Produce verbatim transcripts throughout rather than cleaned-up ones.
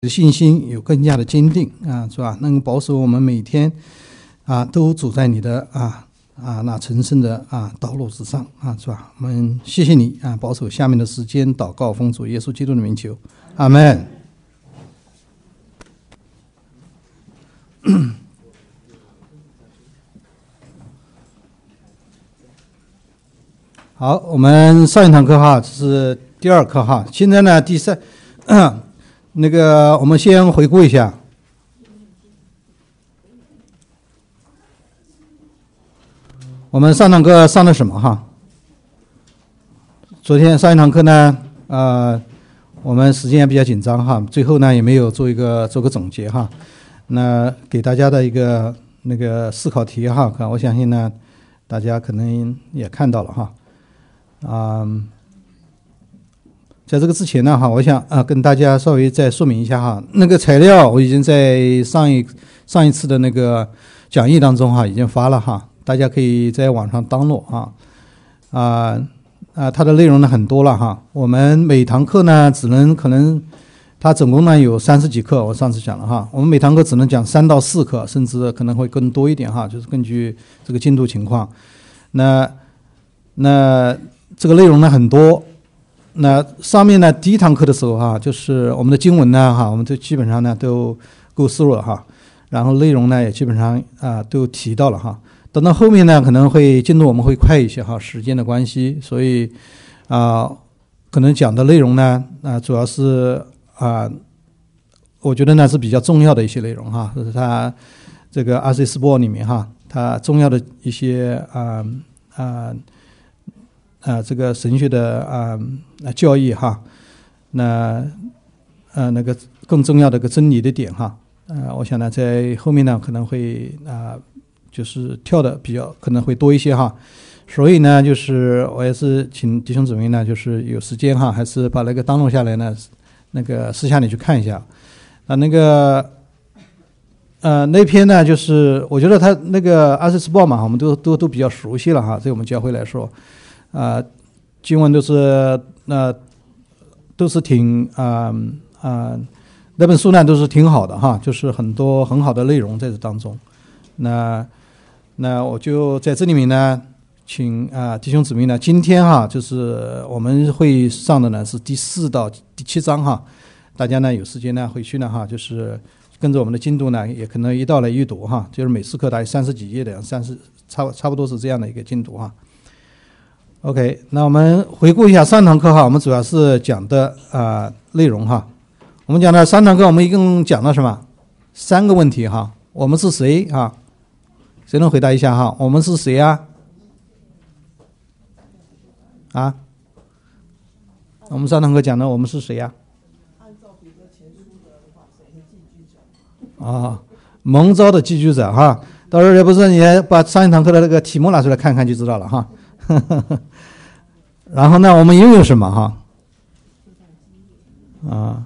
信心有更加的坚定啊，是吧？能保守我们每天啊都走在你的啊啊那成圣的啊道路之上啊，是吧？我们谢谢你啊，保守下面的时间祷告奉主耶稣基督的名求，阿们。好，我们上一堂课哈，这是第二课哈，现在呢第三。那个，我们先回顾一下。我们上堂课上的什么哈？昨天上一堂课呢，呃，我们时间也比较紧张哈，最后呢也没有做一个做个总结哈。那给大家的一个那个思考题哈，我相信呢，大家可能也看到了哈，啊、嗯。在这个之前呢，哈，我想啊跟大家稍微再说明一下哈，那个材料我已经在上一上一次的那个讲义当中哈已经发了哈，大家可以在网上download啊啊啊，它的内容呢很多了哈。我们每堂课呢只能可能它总共呢有三十几课，我上次讲了哈，我们每堂课只能讲三到四课，甚至可能会更多一点哈，就是根据这个进度情况。那那这个内容呢很多。那上面呢，第一堂课的时候哈，就是我们的经文呢哈，我们都基本上呢都构思了哈，然后内容呢也基本上啊都提到了哈。等到后面呢，可能会进度我们会快一些哈，时间的关系，所以啊，可能讲的内容呢啊主要是啊，我觉得呢是比较重要的一些内容哈，就是它这个 R C Sport 里面哈，它重要的一些啊啊。啊、呃，这个神学的啊、呃、教义哈，那呃那个更重要的一个真理的点哈，呃，我想呢在后面呢可能会啊、呃、就是跳的比较可能会多一些哈，所以呢就是我也是请弟兄姊妹呢就是有时间哈，还是把那个download下来呢，那个私下里去看一下啊，那个呃那篇呢就是我觉得他那个二十四报嘛，我们都都都比较熟悉了哈，对我们教会来说。啊、呃，经文都是呃都是挺啊啊、呃呃、那本书呢都是挺好的哈，就是很多很好的内容在这当中。那那我就在这里面呢，请啊、呃、弟兄姊妹呢，今天哈就是我们会上的呢是第四到第七章哈，大家呢有时间呢回去呢哈，就是跟着我们的进度呢，也可能一道来阅读哈，就是每次课大概三十几页的，三十差差不多是这样的一个进度哈。OK， 那我们回顾一下上堂课哈，我们主要是讲的啊、呃、内容哈。我们讲的上堂课，我们一共讲了什么？三个问题哈。我们是谁哈？谁能回答一下哈？我们是谁呀？啊？我们上堂课讲的我们是谁呀？按照彼得前书的话，谁是寄居者？啊，蒙召的寄居者哈。到时候也不是你把上一堂课的那个题目拿出来看看就知道了哈。然后呢，我们拥有什么哈？啊，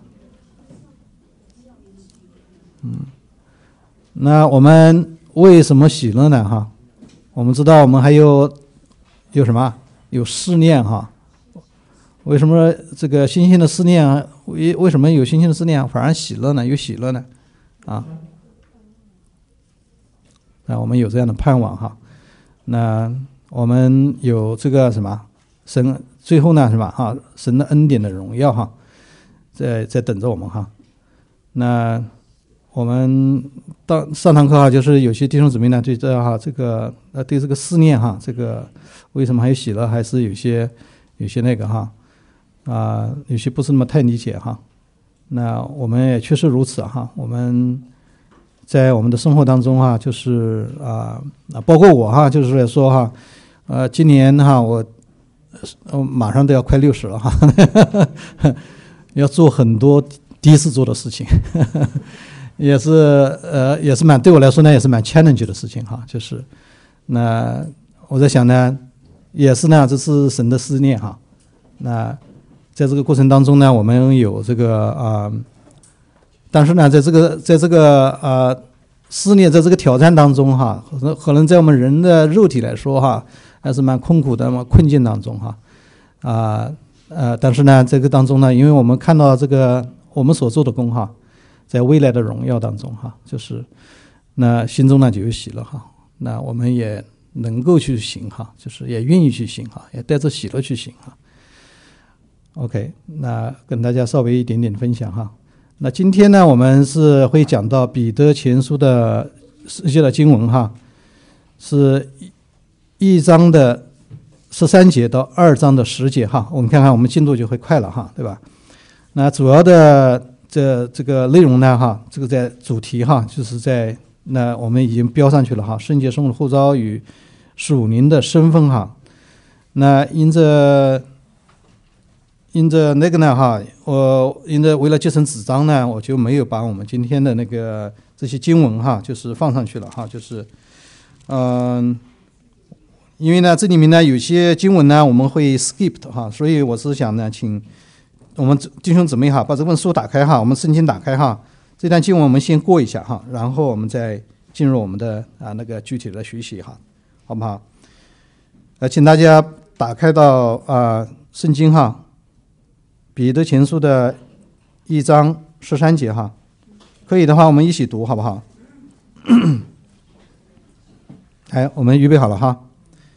嗯，那我们为什么喜乐呢？哈，我们知道我们还有有什么？有思念哈。为什么这个新鲜的思念啊？为为什么有新鲜的思念反而喜乐呢？有喜乐呢？啊，那我们有这样的盼望哈。那我们有这个什么神，最后呢什么哈，神的恩典的荣耀哈，在在等着我们哈。那我们当上堂课哈，就是有些弟兄姊妹呢对这哈这个呃对这个思念哈，这个为什么还有喜乐，还是有些有些那个哈啊、呃，有些不是那么太理解哈。那我们也确实如此哈，我们在我们的生活当中哈，就是啊啊，包括我哈，就是来说哈。呃，今年哈，我我马上都要快六十了哈，要做很多第一次做的事情，也是呃，也是蛮对我来说呢，也是蛮 challenge 的事情哈。就是那我在想呢，也是呢，这是神的思念哈。那在这个过程当中呢，我们有这个啊、呃，但是呢，在这个在这个呃思念，在这个挑战当中哈，可能可能在我们人的肉体来说哈。还是蛮困苦的嘛，困境当中哈，啊呃，但是呢，这个当中呢，因为我们看到这个我们所做的工哈， 在未来的荣耀当中哈，就是那心中呢就有喜乐哈，那我们也能够去行哈，就是也愿意去行哈，也带着喜乐去行哈。OK， 那跟大家稍微一点点分享哈。那今天呢，我们是会讲到彼得前书的世界的经文哈，是一章的十三节到二章的十节哈。我们看看我们进度就会快了哈，对吧？那主要的这这个内容呢哈，这个在主题哈，就是在那我们已经标上去了哈，圣洁生活的呼召与属灵的身份哈。那因着因着那个呢哈，我因着为了节省纸张呢，我就没有把我们今天的那个这些经文哈，就是放上去了哈，就是嗯、呃，因为呢这里面呢有些经文呢我们会 skip 哈，所以我是想呢，请我们弟兄姊妹哈，把这本书打开哈，我们圣经打开哈，这段经文我们先过一下哈，然后我们再进入我们的啊那个具体的学习哈，好不好？呃，请大家打开到啊圣经哈。彼得前书的一章十三节哈，可以的话我们一起读好不好？哎，我们预备好了哈。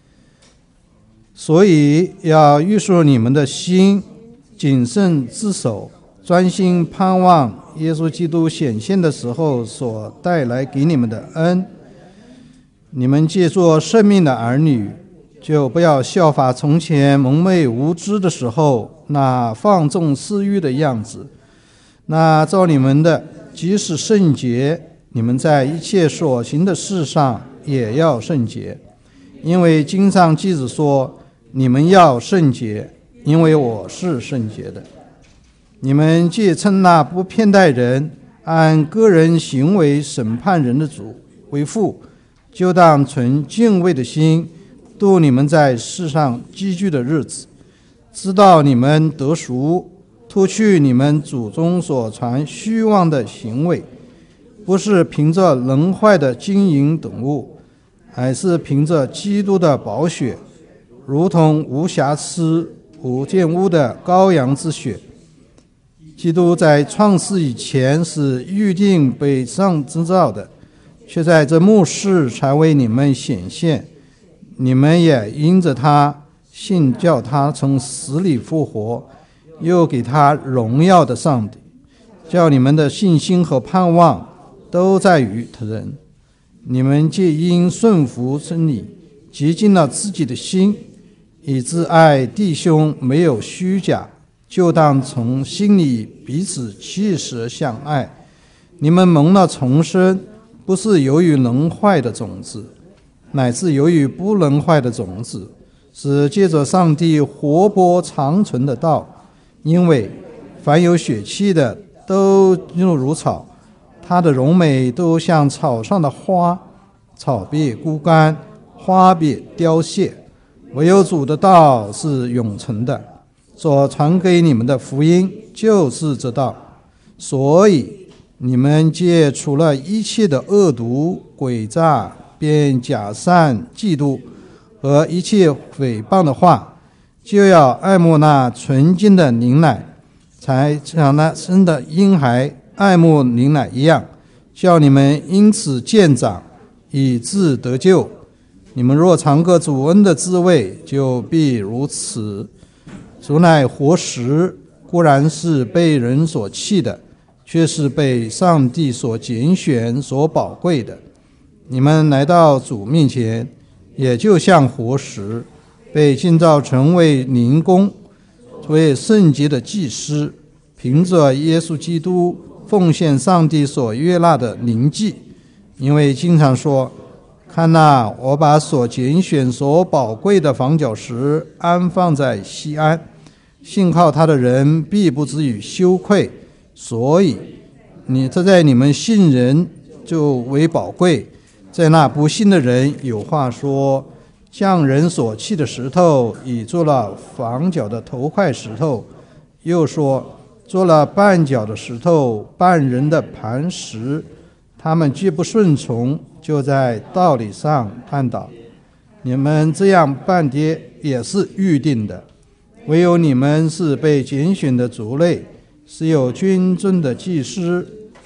所以要约束你们的心，谨慎自守，专心盼望耶稣基督显现的时候所带来给你们的恩。你们既做生命的儿女，就不要效法从前蒙昧无知的时候那放纵私欲的样子。那照你们的即使圣洁，你们在一切所行的事上也要圣洁，因为经上记着说，你们要圣洁，因为我是圣洁的。你们既称那不偏待人，按个人行为审判人的主为父，就当存敬畏的心度你们在世上积聚的日子，知道你们得赎，脱去你们祖宗所传虚妄的行为，不是凭着能坏的金银等物，还是凭着基督的宝血，如同无瑕疵无玷污的羔羊之血。基督在创世以前是预定被上之造的，却在这末世才为你们显现。你们也因着他信，叫他从死里复活，又给他荣耀的上帝，叫你们的信心和盼望都在于他人。你们既因顺服真理，洁净了自己的心，以致爱弟兄没有虚假，就当从心里彼此切实相爱。你们蒙了重生，不是由于能坏的种子，乃是由于不能坏的种子，是借着上帝活泼长存的道。因为凡有血气的都又如草，它的荣美都像草上的花，草必枯干，花必凋谢，唯有主的道是永存的。所传给你们的福音就是这道。所以你们戒除了一切的恶毒、诡诈、便假善、嫉妒和一切诽谤的话，就要爱慕那纯净的灵奶，才像那生的婴孩爱慕灵奶一样，叫你们因此渐长，以致得救。你们若尝过主恩的滋味，就必如此。主乃活石，固然是被人所弃的，却是被上帝所拣选、所宝贵的。你们来到主面前，也就像活石，被建造成为灵宫，为圣洁的祭司，凭着耶稣基督奉献上帝所悦纳的灵祭。因为经常说，看哪，我把所拣选、所宝贵的房角石安放在西安，信靠他的人必不至于羞愧。所以你这在你们信人就为宝贵。在那不信的人有话说，匠人所弃的石头已做了房角的头块石头，又说做了绊脚的石头，绊人的磐石。他们既不顺从，就在道理上绊倒。你们这样绊跌也是预定的，唯有你们是被拣选的族类，是有君尊的祭司，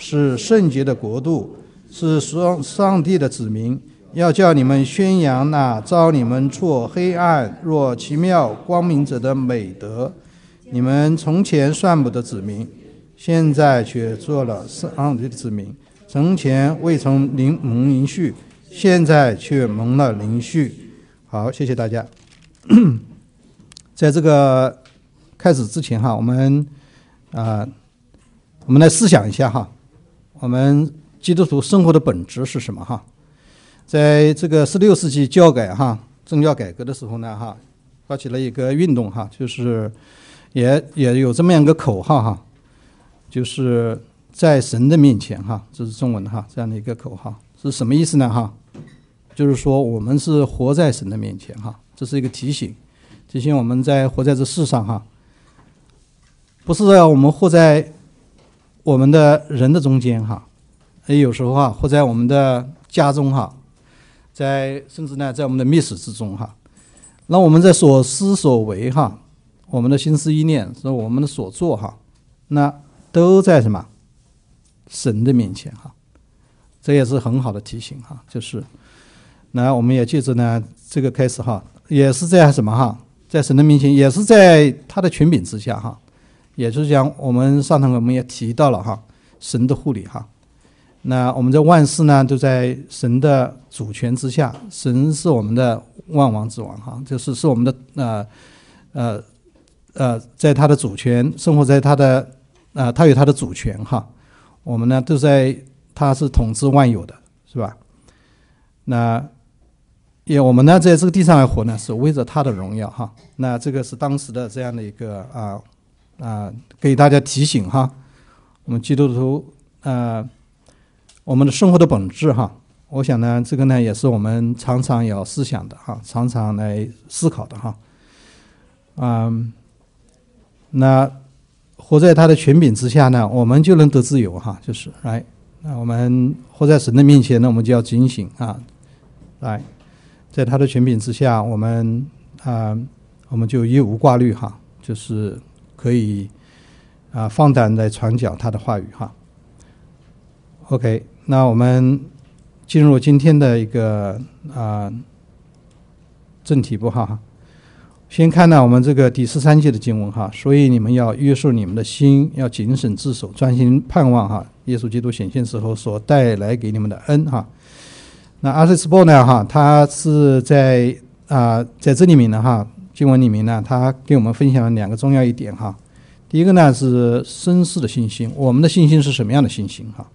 是圣洁的国度，是上上帝的子民，要叫你们宣扬那召你们出黑暗若奇妙光明者的美德。你们从前算不得子民，现在却做了上帝的子民；从前未曾灵蒙灵恤，现在却蒙了灵恤。好，谢谢大家。在这个开始之前哈，我们啊、呃，我们来思想一下哈，我们基督徒生活的本质是什么哈？在这个十六世纪教改哈政教改革的时候呢哈，发起了一个运动哈，就是也也有这么样一个口号哈，就是在神的面前哈，这是中文哈，这样的一个口号是什么意思呢哈？就是说我们是活在神的面前哈，这是一个提醒，提醒我们在活在这世上哈，不是要我们活在我们的人的中间哈，也有时候哈活在我们的家中哈，在甚至呢在我们的密室之中哈，那我们在所思所为哈，我们的心思意念，是我们的所做哈，那都在什么神的面前哈，这也是很好的提醒哈，就是那我们也借着呢这个开始哈，也是在什么哈，在神的面前，也是在他的权柄之下哈，也就是讲我们上堂我们也提到了哈，神的护理哈，那我们在万事呢都在神的主权之下，神是我们的万王之王哈，就是是我们的呃呃呃在他的主权生活在他的呃他有他的主权哈，我们呢都在他是统治万有的是吧？那也我们呢在这个地上来活呢是为着他的荣耀哈，那这个是当时的这样的一个啊啊给大家提醒哈，我们基督徒呃我们的生活的本质哈，我想呢这个呢也是我们常常要思想的哈，常常来思考的哈。嗯，那活在他的权柄之下呢，我们就能得自由哈，就是来，那我们活在神的面前呢，我们就要警醒啊，来，在他的权柄之下，我们啊、呃，我们就一无挂虑哈，就是可以啊放胆来传讲他的话语哈。OK， 那我们进入今天的一个啊、呃、正题部哈。先看呢我们这个第十三节的经文哈，所以你们要约束你们的心，要谨慎自守，专心盼望哈耶稣基督显现时候所带来给你们的恩哈。那阿瑟斯波呢哈，他是在啊、呃、在这里面呢哈，经文里面呢，他给我们分享了两个重要一点哈。第一个呢是绅士的信心，我们的信心是什么样的信心哈？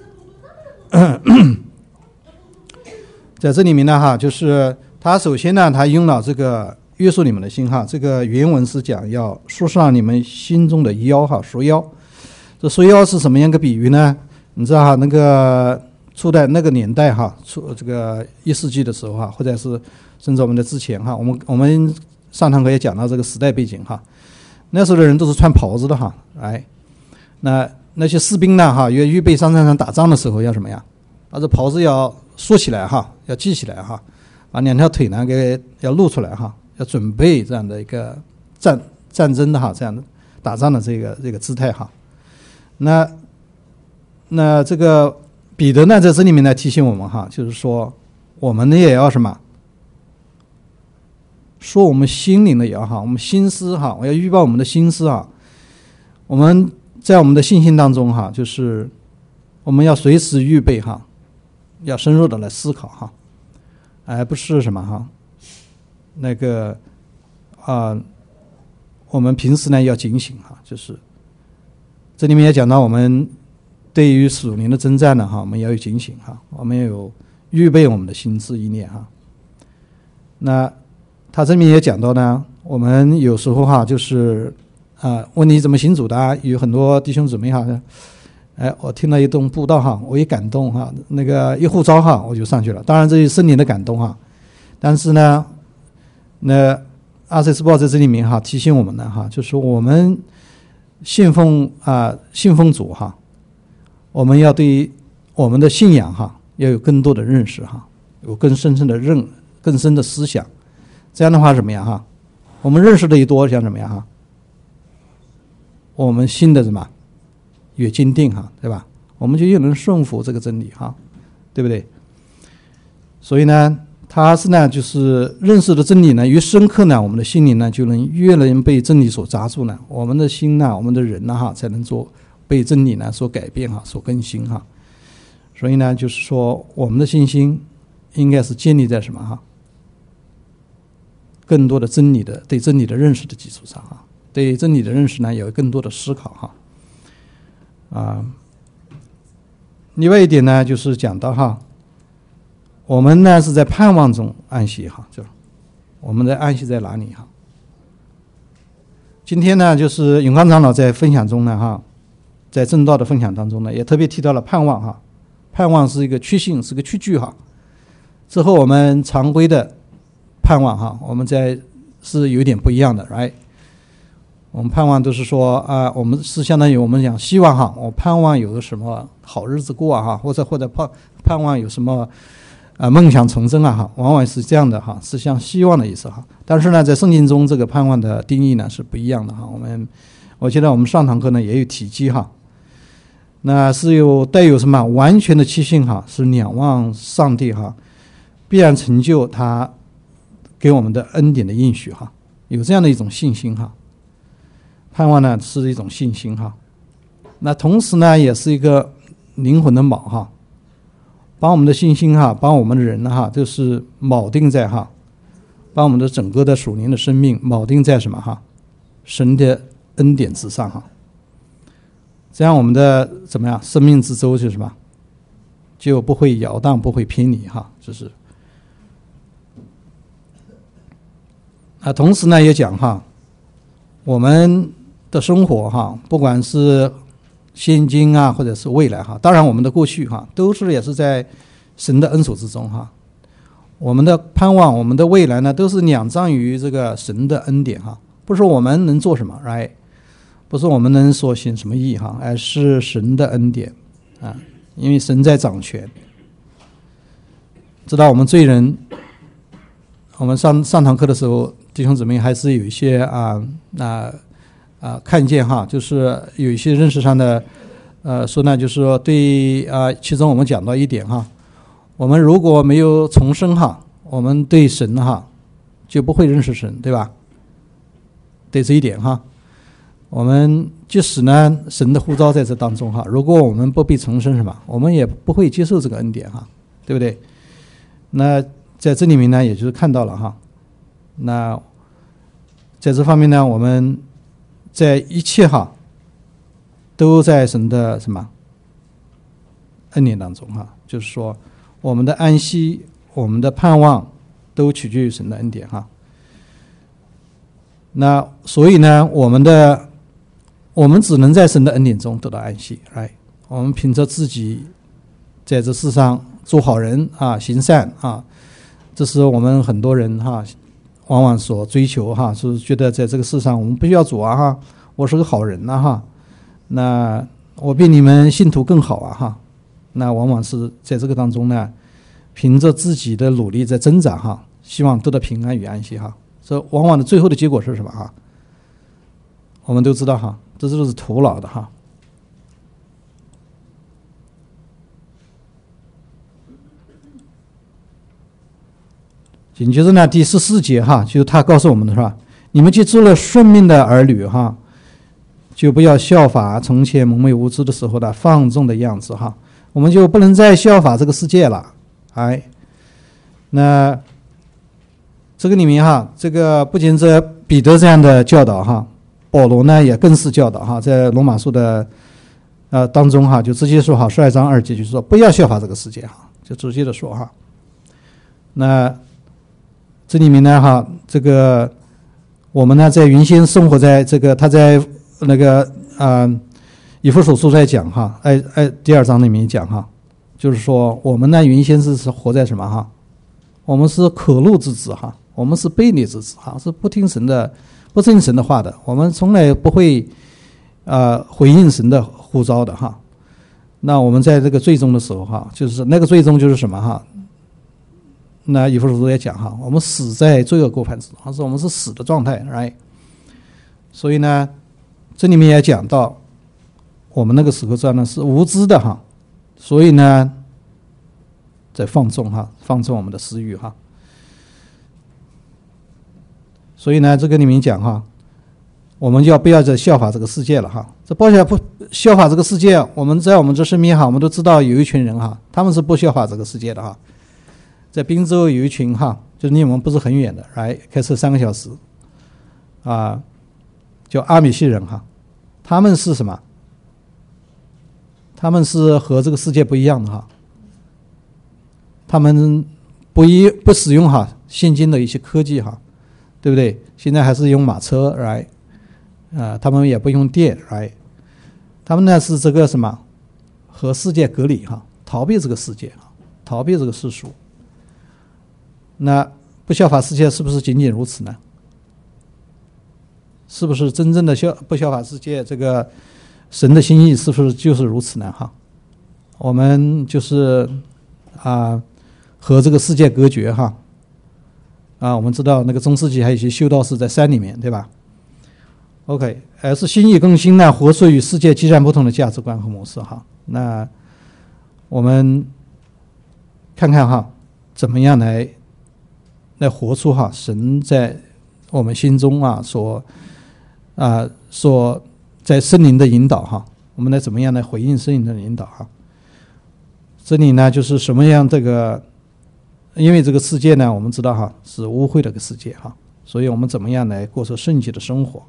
在这里面呢哈，就是他首先呢，他用了这个约束你们的心哈，这个原文是讲要束上你们心中的腰哈，束腰。这束腰是什么样一个比喻呢？你知道哈，那个初代那个年代哈，初这个一世纪的时候哈，或者是甚至我们的之前哈，我们我们上堂课也讲到这个时代背景哈。那时候的人都是穿袍子的哈，哎，那那些士兵呢哈，要预备上战场打仗的时候要什么呀？把这袍子要束起来哈，要系起来哈，把两条腿呢给要露出来哈，要准备这样的一个战战争的哈，这样的打仗的这个这个姿态哈。那那这个彼得呢在这里面呢提醒我们哈，就是说我们呢也要什么？说我们心灵的也要哈，我们心思哈，我要预报我们的心思啊。我们在我们的信心当中哈，就是我们要随时预备哈，要深入的来思考哈，而不是什么哈，那个啊、呃，我们平时呢要警醒哈，就是这里面也讲到我们对于属灵的征战呢哈，我们要有警醒哈，我们要有预备我们的心智意念哈。那他这里面也讲到呢，我们有时候哈就是啊、呃，问你怎么信主的、啊，有很多弟兄姊妹哈，哎，我听了一段布道哈，我一感动哈，那个一呼召哈，我就上去了。当然这是圣灵的感动哈，但是呢，那阿塞斯报在这里面哈提醒我们呢哈，就是我们信奉啊、呃、信奉主哈，我们要对我们的信仰哈要有更多的认识哈，有更深深的认更深的思想。这样的话怎么样哈？我们认识的越多，像怎么样哈？我们信的什么越坚定哈，对吧？ 我们就越能顺服这个真理哈，对不对？所以呢，它是呢，就是认识的真理呢越深刻呢，我们的心灵呢就能越能被真理所扎住呢，我们的心呢，我们的人呢哈，才能做被真理呢所改变哈，所更新哈。所以呢，就是说我们的信心应该是建立在什么哈？更多的真理的对真理的认识的基础上哈，对真理的认识呢有更多的思考哈。啊，另外一点呢，就是讲到哈，我们呢是在盼望中安息哈，就我们的安息在哪里哈？今天呢，就是永康长老在分享中呢哈，在正道的分享当中呢，也特别提到了盼望哈。盼望是一个趋性，是个趋句哈。之后我们常规的盼望哈，我们在是有点不一样的 ，right？ 我们盼望都是说啊，我们是相当于我们讲希望哈，我盼望有个什么好日子过啊哈，或者或者盼盼望有什么啊梦想成真啊哈，往往是这样的哈，是像希望的意思哈。但是呢，在圣经中这个盼望的定义呢是不一样的哈。我们我记得我们上堂课呢也有提及哈。那是有带有什么完全的期信哈，是仰望上帝哈，必然成就他给我们的恩典的应许哈，有这样的一种信心哈。盼望呢是一种信心哈，那同时呢也是一个灵魂的锚哈，把我们的信心哈，把我们的人哈，就是锚定在哈，把我们的整个的属灵的生命锚定在什么哈，神的恩典之上哈。这样我们的怎么样生命之舟就是什么，就不会摇荡，不会偏离哈，就是啊。同时呢也讲哈，我们的生活哈，不管是现今啊，或者是未来哈，当然我们的过去哈，都是也是在神的恩手之中哈。我们的盼望，我们的未来呢，都是仰仗于这个神的恩典哈，不是我们能做什么 ，right？不是我们能所行什么义哈，而是神的恩典啊，因为神在掌权。知道我们罪人，我们上上堂课的时候，弟兄姊妹还是有一些啊那啊看见哈，就是有一些认识上的呃说呢，就是说对啊，其中我们讲到一点哈，我们如果没有重生哈，我们对神哈就不会认识神，对吧？对这一点哈。我们即使呢神的呼召在这当中哈，如果我们不被重生什么，我们也不会接受这个恩典哈，对不对？那在这里面呢，也就是看到了哈，那在这方面呢，我们在一切哈都在神的什么恩典当中哈，就是说我们的安息，我们的盼望都取决于神的恩典哈。那所以呢，我们的我们只能在神的恩典中得到安息，来，我们凭着自己在这世上做好人啊，行善啊，这是我们很多人哈，往往所追求哈，是觉得在这个世上我们不需要主啊哈，我是个好人呐、啊、哈，那我比你们信徒更好啊哈，那往往是在这个当中呢，凭着自己的努力在挣扎哈，希望得到平安与安息哈，这往往的最后的结果是什么哈？我们都知道哈。这都是徒劳的哈。紧接着呢，第十四节哈，就是他告诉我们的是吧？你们既做了顺命的儿女哈，就不要效法从前蒙昧无知的时候的放纵的样子哈。我们就不能再效法这个世界了，哎，那这个里面哈，这个不仅是彼得这样的教导哈。保罗呢也更是教导哈，在罗马书的呃当中哈，就直接说哈，十二章二节就是说不要效法这个世界哈，就直接的说哈。那这里面呢哈，这个我们呢在原先生活在这个他在那个啊、呃、以弗所书在讲哈，哎哎第二章里面讲哈，就是说我们呢原先是是活在什么哈，我们是可怒之子哈，我们是悖逆之子哈，是不听神的。不听神的话的，我们从来不会呃回应神的呼召的哈。那我们在这个最终的时候哈，就是那个最终就是什么哈？那以弗所书也讲哈，我们死在罪恶过犯之中，是我们是死的状态 ，right？ 所以呢，这里面也讲到，我们那个时候这样呢是无知的哈， 所以呢，在放纵哈，放纵我们的私欲哈。所以呢，这个里面讲哈，我们就要不要再效法这个世界了哈？这不效不效法这个世界，我们在我们这身边哈，我们都知道有一群人哈，他们是不效法这个世界的哈。在滨州有一群哈，就离我们不是很远的，来开车三个小时，啊，叫阿米西人哈，他们是什么？他们是和这个世界不一样的哈，他们不一不使用哈现今的一些科技哈。对不对？现在还是用马车来，啊、呃，他们也不用电来，他们呢是这个什么，和世界隔离哈，逃避这个世界哈，逃避这个世俗。那不效法世界是不是仅仅如此呢？是不是真正的效不效法世界？这个神的心意是不是就是如此呢？哈，我们就是啊、呃、和这个世界隔绝哈。啊，我们知道那个中世纪还有一些修道士在山里面，对吧 ？OK， 而是心意更新呢，活出与世界截然不同的价值观和模式哈。那我们看看哈，怎么样来来活出哈神在我们心中啊所啊所在圣灵的引导哈，我们来怎么样来回应圣灵的引导哈？这里呢就是什么样这个。因为这个世界呢，我们知道哈是污秽的一个世界哈，所以我们怎么样来过出圣洁的生活？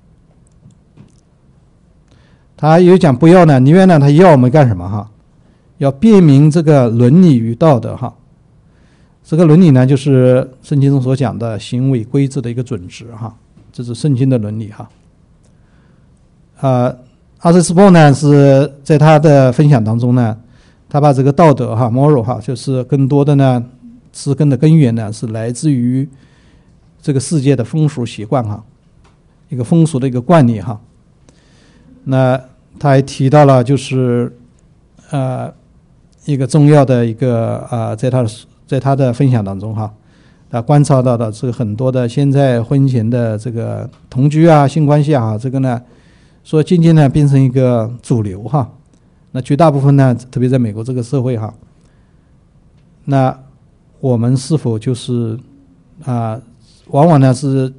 他有讲不要呢，宁愿呢他要我们干什么哈？要辨明这个伦理与道德哈。这个伦理呢，就是圣经中所讲的行为规制的一个准则哈，这是圣经的伦理哈。呃，阿瑟斯波呢是在他的分享当中呢，他把这个道德哈 moral 哈，就是更多的呢。是根的根源呢，是来自于这个世界的风俗习惯哈，一个风俗的一个惯例哈。那他还提到了，就是呃一个重要的一个啊、呃，在他的在他的分享当中哈，他观察到的是很多的现在婚前的这个同居啊、性关系啊，这个呢，说渐渐呢变成一个主流哈。那绝大部分呢，特别在美国这个社会哈，那我们是否就是啊、呃，往往呢是，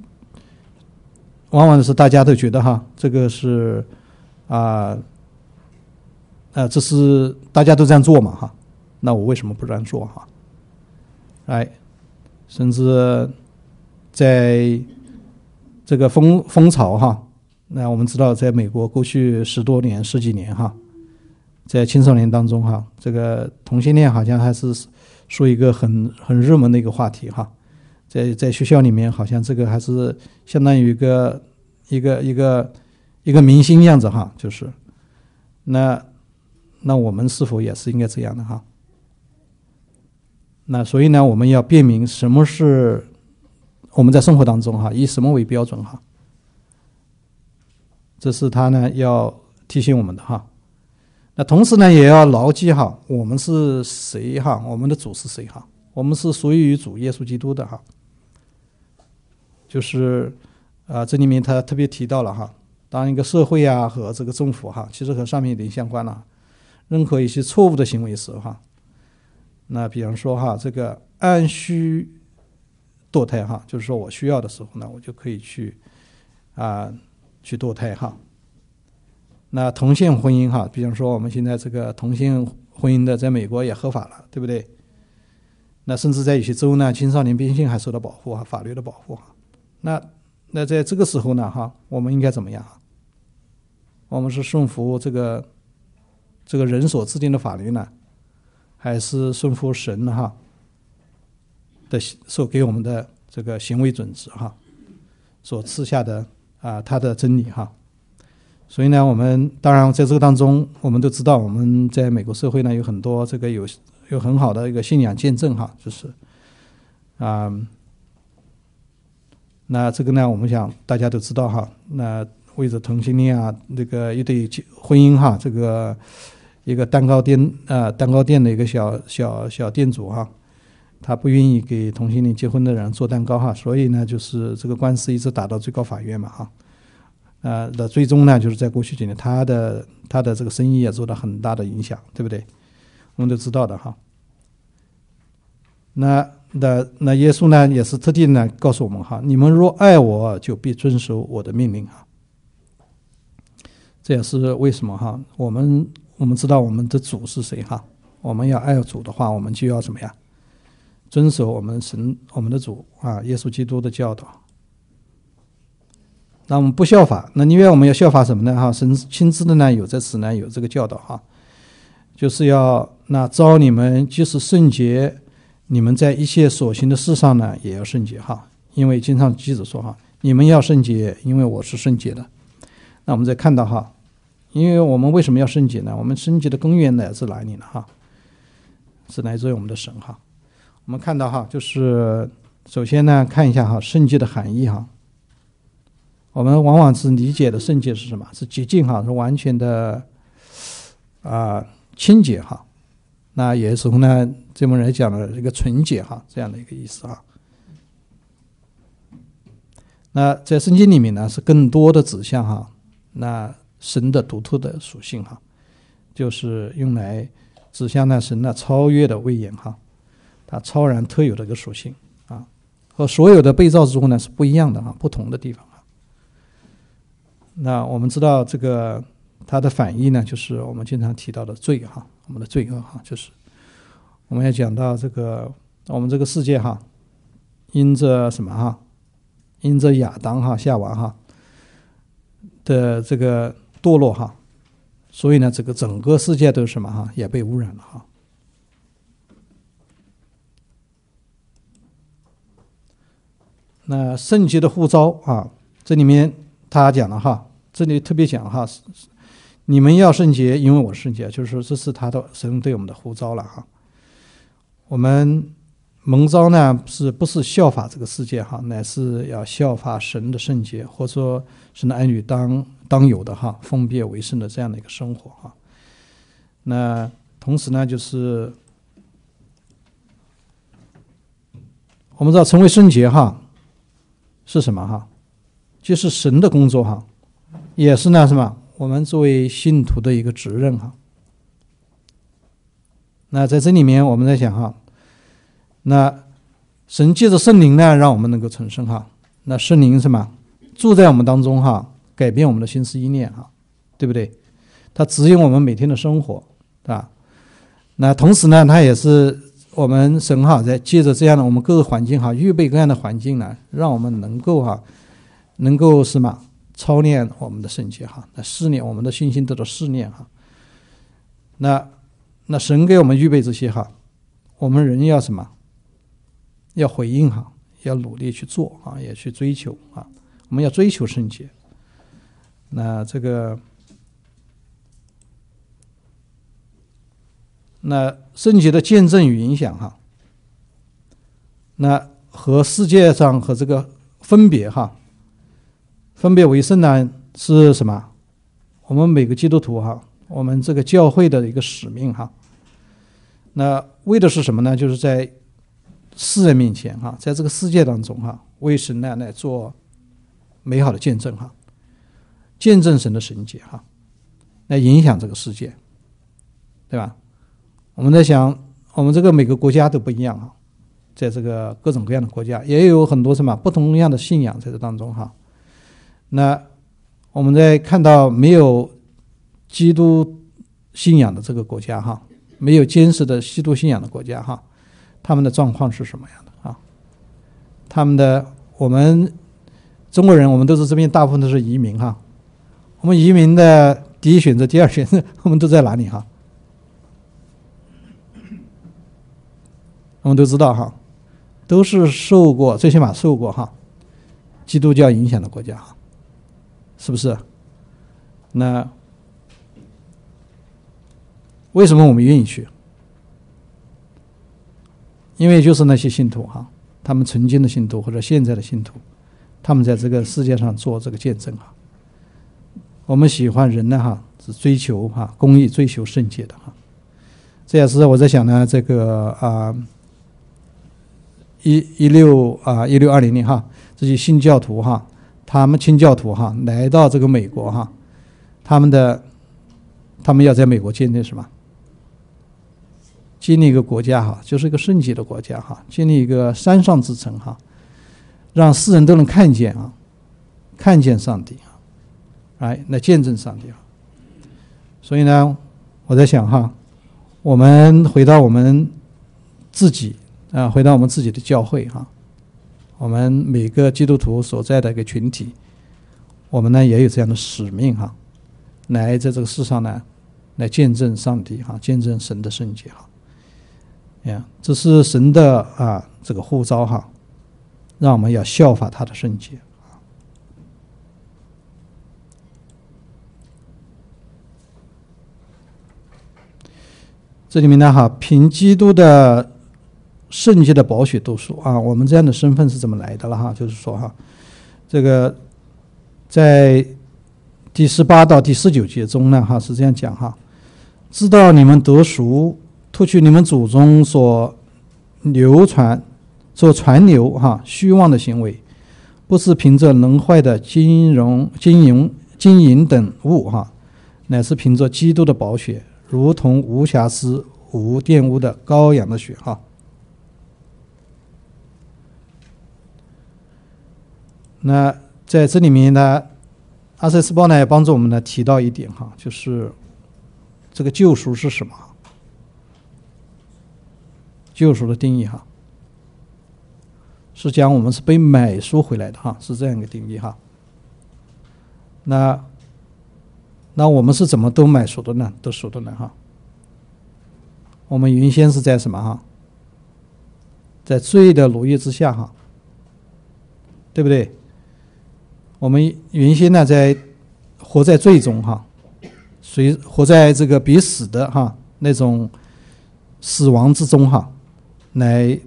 往往是大家都觉得哈，这个是啊啊、呃，这是大家都这样做嘛哈，那我为什么不这样做哈？哎，甚至在这个风风潮哈，那我们知道，在美国过去十多年、十几年哈，在青少年当中哈，这个同性恋好像还是。说一个很很热门的一个话题哈，在在学校里面好像这个还是相当于一个一个一个一个明星样子哈，就是那那我们是否也是应该这样的哈？那所以呢，我们要辨明什么是我们在生活当中哈，以什么为标准哈？这是他呢要提醒我们的哈。那同时呢，也要牢记哈，我们是谁哈？我们的主是谁哈？我们是属于主耶稣基督的哈。就是啊、呃，这里面他特别提到了哈，当一个社会啊和这个政府哈，其实和上面有点相关了。任何一些错误的行为时哈，那比方说哈，这个按需堕胎哈，就是说我需要的时候呢，我就可以去啊、呃、去堕胎哈。那同性婚姻哈，比方说我们现在这个同性婚姻的在美国也合法了，对不对？那甚至在有些州呢，青少年变性还受到保护哈，法律的保护哈。那那在这个时候呢哈，我们应该怎么样？我们是顺服这个这个人所制定的法律呢，还是顺服神哈的所给我们的这个行为准则哈，所赐下的啊他的真理哈？所以呢，我们当然在这个当中，我们都知道，我们在美国社会呢有很多这个有有很好的一个信仰见证哈，就是啊、嗯，那这个呢，我们想大家都知道哈，那为着同性恋啊，那个一对婚姻哈，这个一个蛋糕店啊、呃，蛋糕店的一个小小小店主哈，他不愿意给同性恋结婚的人做蛋糕哈，所以呢，就是这个官司一直打到最高法院嘛哈。 呃的最终呢，就是在过去几年，他的他的这个生意也受到很大的影响，对不对？我们都知道的哈。那那那耶稣呢，也是特地呢告诉我们哈，你们若爱我，就必遵守我的命令哈。这也是为什么哈，我们我们知道我们的主是谁哈，我们要爱主的话，我们就要怎么样？遵守我们神我们的主啊，耶稣基督的教导。那我们不效法，那因为我们要效法什么呢？哈，神亲自的呢有在此呢有这个教导哈，就是要那召你们即使圣洁，你们在一切所行的事上呢也要圣洁哈，因为经上记着说哈，你们要圣洁，因为我是圣洁的。那我们再看到哈，因为我们为什么要圣洁呢？我们圣洁的根源乃自哪里呢？哈，是来自于我们的神哈。我们看到哈，就是首先呢，看一下哈圣洁的含义哈。我们往往是理解的圣洁是什么？是洁净哈，是完全的啊、呃、清洁哈。那也是从呢这门来讲的这个纯洁哈这样的一个意思哈。那在圣经里面呢，是更多的指向哈，那神的独特的属性哈，就是用来指向那神的超越的威严哈。它超然特有的一个属性啊，和所有的被造之物呢是不一样的啊，不同的地方啊。那我们知道这个它的反义呢，就是我们经常提到的罪哈，我们的罪恶哈，就是我们要讲到这个我们这个世界哈，因着什么哈，因着亚当哈、夏娃哈的这个堕落哈，所以呢，这个整个世界都是什么哈，也被污染了哈。那圣洁的呼召啊，这里面他讲了哈，这里特别讲哈，你们要圣洁，因为我圣洁，就是说这是他的神对我们的呼召了哈。我们蒙召呢，是不是效法这个世界哈，乃是要效法神的圣洁，或者说神的儿女当当有的哈，分别为圣的这样的一个生活哈。那同时呢，就是我们知道成为圣洁哈。是什么哈？就是神的工作哈，也是呢什么？我们作为信徒的一个责任哈。那在这里面我们在想哈，那神借着圣灵呢，让我们能够重生哈。那圣灵什么？住在我们当中哈，改变我们的心思意念哈，对不对？它指引我们每天的生活，对吧？那同时呢，它也是。我们神哈在借着这样的我们各个环境哈，预备各样的环境呢，让我们能够哈，能够什么操练我们的圣洁哈，来试炼我们的信心得到试炼哈。那那神给我们预备这些哈，我们人要什么？要回应哈，要努力去做啊，也去追求啊，我们要追求圣洁。那这个。那圣洁的见证与影响哈，那和世界上和这个分别哈，分别为圣呢是什么？我们每个基督徒哈，我们这个教会的一个使命哈。那为的是什么呢？就是在世人面前哈，在这个世界当中哈，为神呢来做美好的见证哈，见证神的神洁哈，来影响这个世界，对吧？我们在想，我们这个每个国家都不一样哈，在这个各种各样的国家，也有很多什么不同样的信仰在这当中哈。那我们在看到没有基督信仰的这个国家哈，没有坚实的基督信仰的国家哈，他们的状况是什么样的啊？他们的我们中国人，我们都是这边大部分都是移民哈。我们移民的第一选择、第二选择，我们都在哪里哈？我们都知道哈，都是受过最起码受过哈基督教影响的国家哈，是不是？那为什么我们愿意去？因为就是那些信徒哈，他们曾经的信徒或者现在的信徒，他们在这个世界上做这个见证哈。我们喜欢人呢哈，是追求哈公义、追求圣洁的哈。这也是我在想呢，这个啊。一一六啊一六二零年哈，这些新教徒哈，他他们清教徒哈来到这个美国哈，他们的他们要在美国建立什么？建立一个国家哈，就是一个圣洁的国家哈，建立一个山上之城哈，让世人都能看见啊，看见上帝啊，哎，来见证上帝啊。所以呢，我在想哈，我们回到我们自己啊，回到我们自己的教会哈，我们每个基督徒所在的一个群体，我们呢也有这样的使命哈，来在这个世上呢，来见证上帝哈，见证神的圣洁哈。呀，这是神的啊这个呼召哈，让我们要效法他的圣洁。这里面呢哈，凭基督的圣洁的宝血得赎啊，我们这样的身份是怎么来的了哈？就是说哈，这个在第十八到第十九节中呢哈是这样讲哈，知道你们得赎，脱去你们祖宗所流传、所传流哈虚妄的行为，不是凭着能坏的金融、金银、金银等物哈，乃是凭着基督的宝血，如同无瑕疵、无玷污的羔羊的血哈。那在这里面呢，阿塞斯鲍呢也帮助我们呢提到一点哈，就是这个救赎是什么？救赎的定义哈，是讲我们是被买赎回来的哈，是这样一个定义哈。那那我们是怎么都买赎的呢？得赎的呢哈？我们原先是在什么哈？在罪的奴役之下哈，对不对？我们原先呢在活在罪中哈，随活在这个必死的哈那种死亡之中哈。来，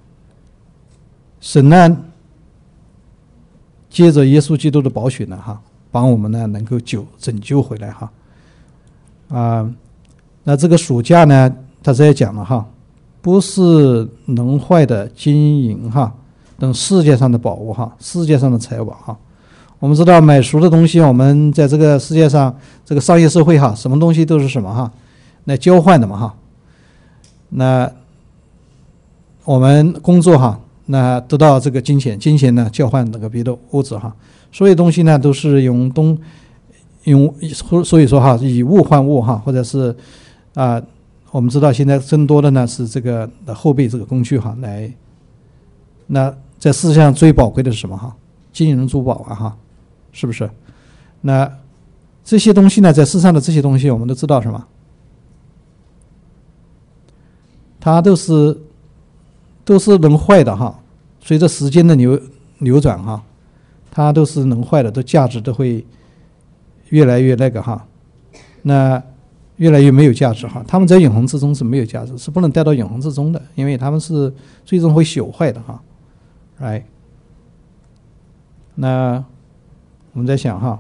神呢，借着耶稣基督的宝血呢，哈，帮我们呢能够救拯救回来哈，啊、呃，那这个赎价呢，他这也讲了哈，不是能坏的金银哈等世界上的宝物哈，世界上的财宝哈。我们知道买赎的东西，我们在这个世界上这个商业社会哈，什么东西都是什么哈，来交换的嘛哈，那。我们工作哈，那得到这个金钱，金钱呢交换那个别的物质哈，所有东西呢都是用东用，所以说哈以物换物哈，或者是啊、呃，我们知道现在增多的呢是这个后备这个工具哈来，那在世界上最宝贵的是什么哈？金银珠宝啊哈，是不是？那这些东西呢，在世上的这些东西，我们都知道什么？它都是。都是能坏的哈，随着时间的流流转哈，它都是能坏的，都价值都会越来越那个哈，那越来越没有价值哈。他们在永恒之中是没有价值，是不能带到永恒之中的，因为他们是最终会朽坏的哈。来，那我们在想哈，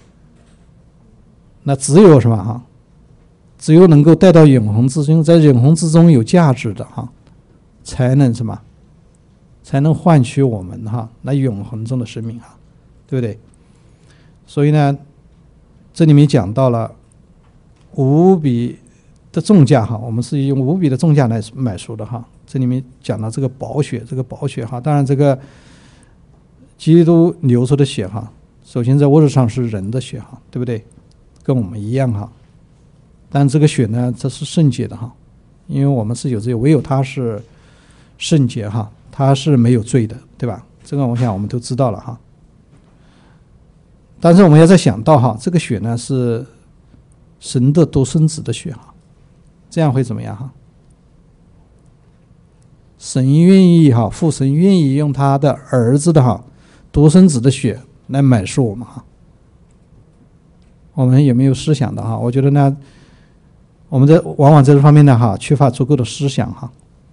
那只有什么哈？只有能够带到永恒之中，在永恒之中有价值的哈。才能什么？才能换取我们哈那永恒中的生命哈，对不对？所以呢，这里面讲到了无比的重价哈，我们是用无比的重价来买赎的哈。这里面讲到这个宝血，这个宝血哈，当然这个基督流出的血哈，首先在物质上是人的血哈，对不对？跟我们一样哈，但这个血呢，这是圣洁的哈，因为我们是有罪，唯有他是。圣洁哈，他是没有罪的，对吧？这个我想我们都知道了哈。但是我们要再想到哈，这个血呢是神的独生子的血哈，这样会怎么样哈？神愿意哈，父神愿意用他的儿子的哈独生子的血来买赎我们哈。我们有没有思想的哈？我觉得呢，我们在往往在这方面呢哈，缺乏足够的思想哈。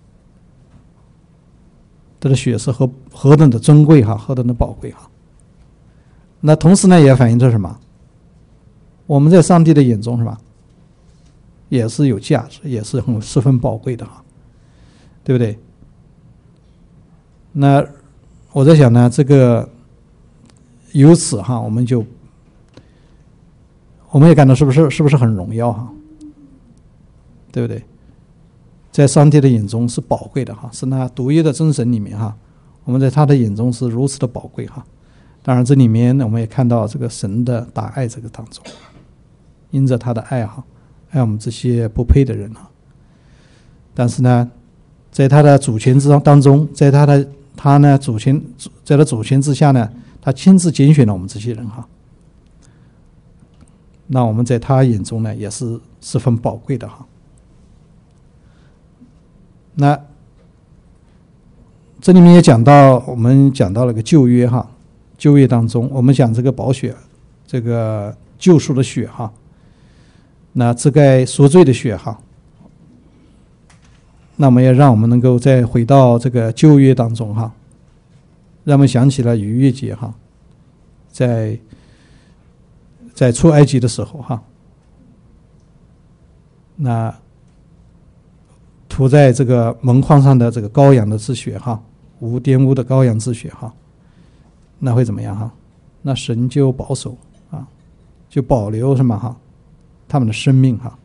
他的血是何何等的珍贵哈，何等的宝贵哈。那同时呢，也反映着什么？我们在上帝的眼中是吧，也是有价值，也是很十分宝贵的哈，对不对？那我在想呢，这个由此哈，我们就我们也感到是不是是不是很荣耀哈？对不对？在上帝的眼中是宝贵的哈，是那独一的真神里面哈，我们在他的眼中是如此的宝贵哈。当然这里面我们也看到这个神的大爱这个当中，因着他的爱哈，爱我们这些不配的人哈。但是呢，在他的主权之当中，在他的他呢主权在他主权之下呢，他亲自拣选了我们这些人哈。那我们在他眼中呢，也是十分宝贵的哈。那这里面也讲到，我们讲到了个旧约哈，旧约当中，我们讲这个宝血，这个救赎的血哈，那遮盖赎罪的血哈。那么也让我们能够再回到这个旧约当中哈，让我们想起了逾越节哈，在在出埃及的时候哈，那涂在这个门框上的这个羔羊的之血哈，无玷污的羔羊之血哈，那会怎么样哈？那神就保守啊，就保留什么哈？他们的生命哈。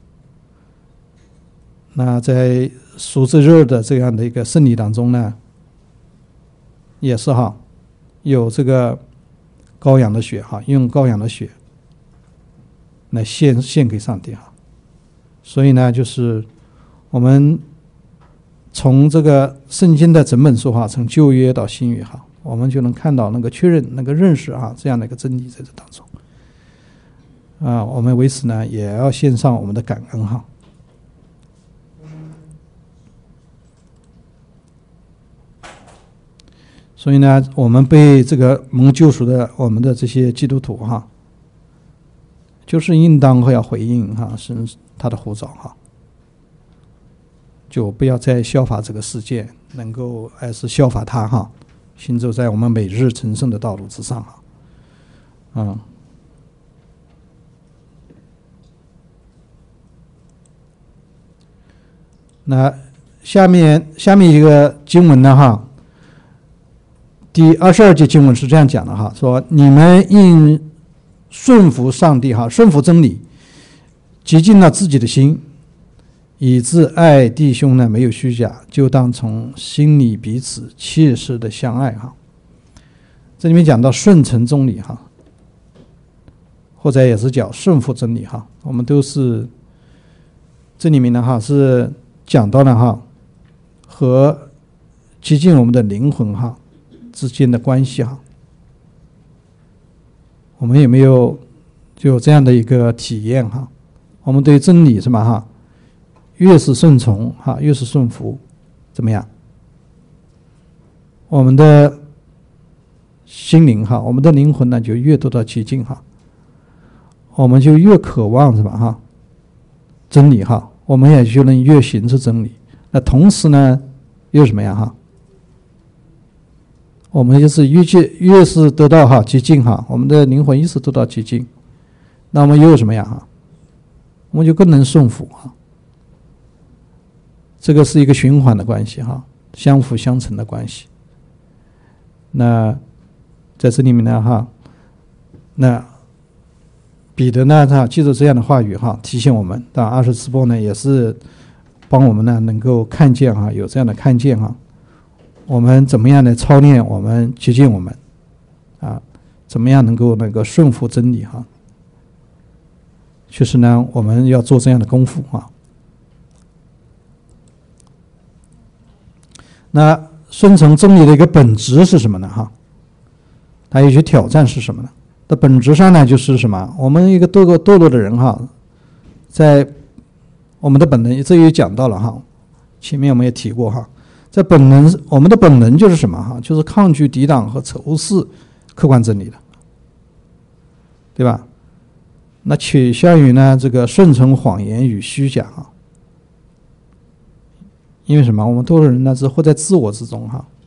那在赎罪日的这样的一个圣礼当中呢，也是哈，有这个羔羊的血哈，用羔羊的血来献献给上帝哈。所以呢，就是我们从这个圣经的整本书哈，从旧约到新约哈，我们就能看到那个确认、那个认识哈，这样的一个真理在这当中。啊，我们为此呢，也要献上我们的感恩哈。所以呢，我们被这个蒙救赎的我们的这些基督徒哈，就是应当会要回应哈，神他的呼召哈，就不要再效法这个世界，能够还是效法他哈，行走在我们每日成圣的道路之上哈。嗯，那下面下面一个经文呢哈。第二十二节经文是这样讲的哈，说你们应顺服上帝哈，顺服真理，洁净了自己的心，以致爱弟兄呢没有虚假，就当从心里彼此切实的相爱哈。这里面讲到顺承真理哈，或者也是讲顺服真理哈，我们都是这里面呢哈是讲到了哈和洁净我们的灵魂哈之间的关系哈，我们有没有就有这样的一个体验哈？我们对真理什么哈，越是顺从哈，越是顺服，怎么样？我们的心灵哈，我们的灵魂呢就越得到洁净哈，我们就越渴望什么哈？真理哈，我们也就能越行出真理。那同时呢，又什么样哈？我们就是越越越是得到哈洁净哈，我们的灵魂越是得到洁净，那我们又什么样哈？我们就更能顺服哈。这个是一个循环的关系哈，相辅相成的关系。那在这里面呢哈，那彼得呢他记住这样的话语哈，提醒我们。当然二十四波呢也是帮我们呢能够看见哈，有这样的看见哈。我们怎么样来操练我们接近我们啊？怎么样能够那个顺服真理哈？确实呢，我们要做这样的功夫啊。那顺从真理的一个本质是什么呢？哈，它有些挑战是什么呢？那本质上呢，就是什么？我们一个堕落堕落的人哈，在我们的本能，这也讲到了哈，前面我们也提过哈。在本能，我们的本能就是什么哈？就是抗拒、抵挡和仇视客观真理的，对吧？那倾向于呢这个顺从谎言与虚假哈。因为什么？我们多数人呢是活在自我之中哈。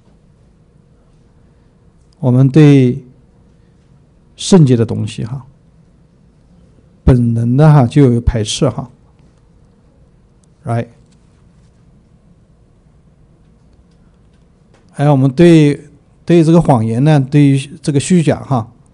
我们对圣洁的东西哈，本能的哈就有排斥哈 ，right？还有我们对对这个谎言呢，对于这个虚假哈，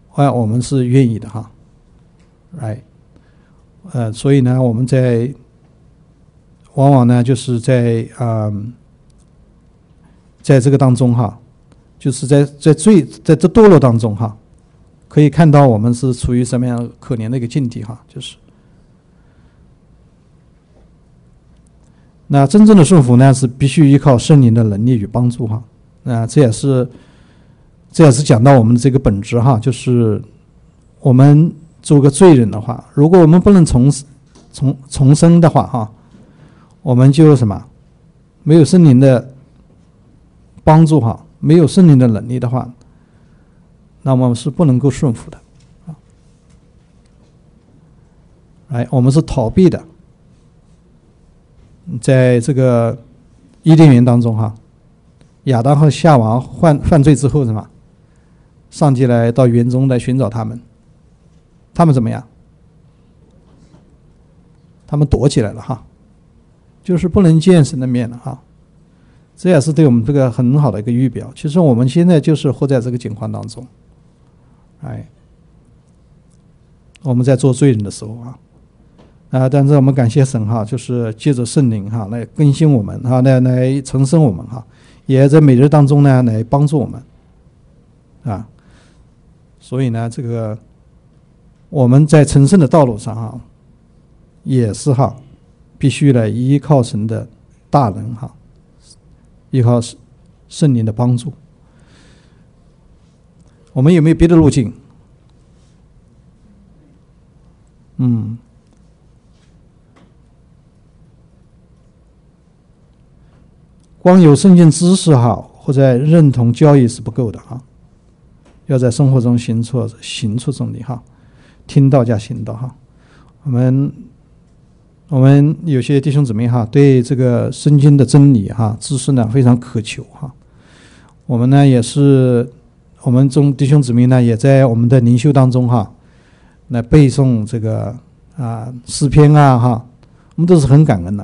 啊，我们是愿意的哈。哎，呃，所以呢，我们在往往呢，就是在啊、呃，在这个当中哈，就是在在最在这堕落当中哈，可以看到我们是处于什么样可怜的一个境地哈，就是那真正的顺服呢，是必须依靠圣灵的能力与帮助哈。那这也是这也是讲到我们的这个本质哈，就是我们做个罪人的话，如果我们不能重重重生的话哈，我们就什么没有圣灵的帮助哈，没有圣灵的能力的话，那么是不能够顺服的啊。哎，我们是逃避的。在这个伊甸园当中哈，亚当和夏娃犯犯罪之后什么？上帝来到园中来寻找他们，他们怎么样？他们躲起来了哈，就是不能见神的面了哈。这也是对我们这个很好的一个预表。其实我们现在就是活在这个境况当中，哎，我们在做罪人的时候啊。啊，但是我们感谢神哈，就是借着圣灵哈来更新我们哈，来来重生我们哈，也在每日当中呢来帮助我们啊。所以呢，这个我们在成圣的道路上哈，也是哈，必须来依靠神的大能哈，依靠圣灵的帮助。我们有没有别的路径？嗯。光有圣经知识哈，或者认同教义是不够的哈，要在生活中行出行出真理哈，听到加行道哈。我们我们有些弟兄姊妹哈，对这个圣经的真理哈知识呢非常渴求哈。我们呢也是，我们中弟兄姊妹呢也在我们的灵修当中哈，来背诵这个啊诗篇啊哈，我们都是很感恩的。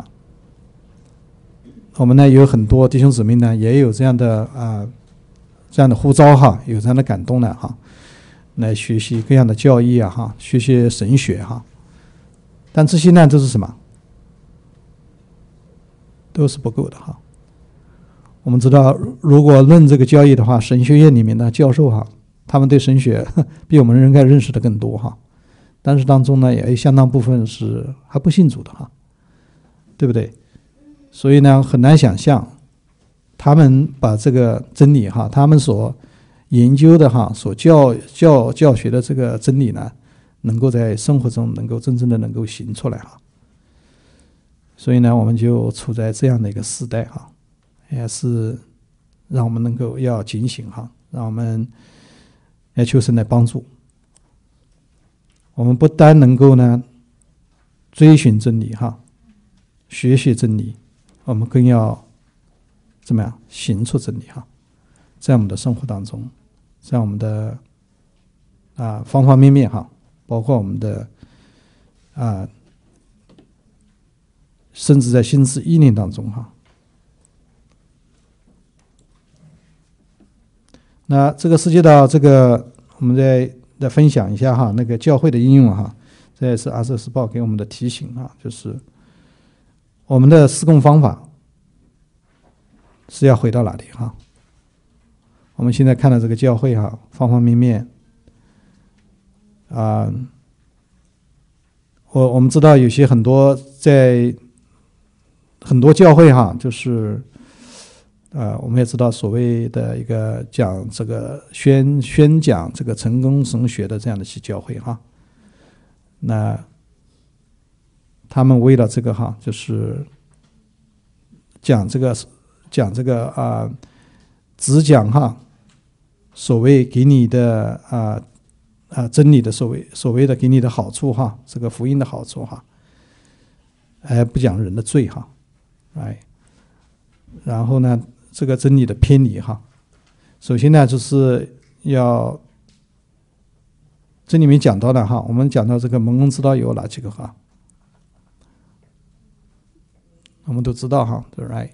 我们呢有很多弟兄姊妹呢也有这样的啊、呃、这样的呼召哈，有这样的感动呢哈，来学习各样的教义啊哈，学习神学哈。但这些呢都是什么？都是不够的哈。我们知道，如果论这个教义的话，神学院里面的教授哈，他们对神学比我们应该认识的更多哈。但是当中呢，也有相当部分是还不信主的哈，对不对？所以呢，很难想象他们把这个真理哈，他们所研究的哈，所教教教学的这个真理呢，能够在生活中能够真正的能够行出来哈。所以呢，我们就处在这样的一个时代哈，也是让我们能够要警醒哈，让我们要求神来帮助。我们不单能够呢追寻真理哈，学习真理，我们更要怎么样行出真理哈，在我们的生活当中，在我们的啊方方面面哈，包括我们的啊，甚至在心思意念当中哈。那这个涉及到这个，我们再再分享一下哈，那个教会的应用哈，这也是阿瑟斯报给我们的提醒哈，就是我们的事工方法是要回到哪里哈？我们现在看到这个教会哈，方方面面啊、呃，我我们知道有些很多在很多教会哈，就是呃，我们也知道所谓的一个讲这个宣宣讲这个成功神学的这样的一些教会哈，那他们为了这个哈，就是讲这个讲这个啊、呃，只讲哈，所谓给你的啊啊、呃呃、真理的所谓所谓的给你的好处哈，这个福音的好处哈，还不讲人的罪哈，哎，然后呢，这个真理的偏离哈，首先呢就是要这里面讲到的哈，我们讲到这个蒙恩之道有哪几个哈？我们都知道哈，对吧？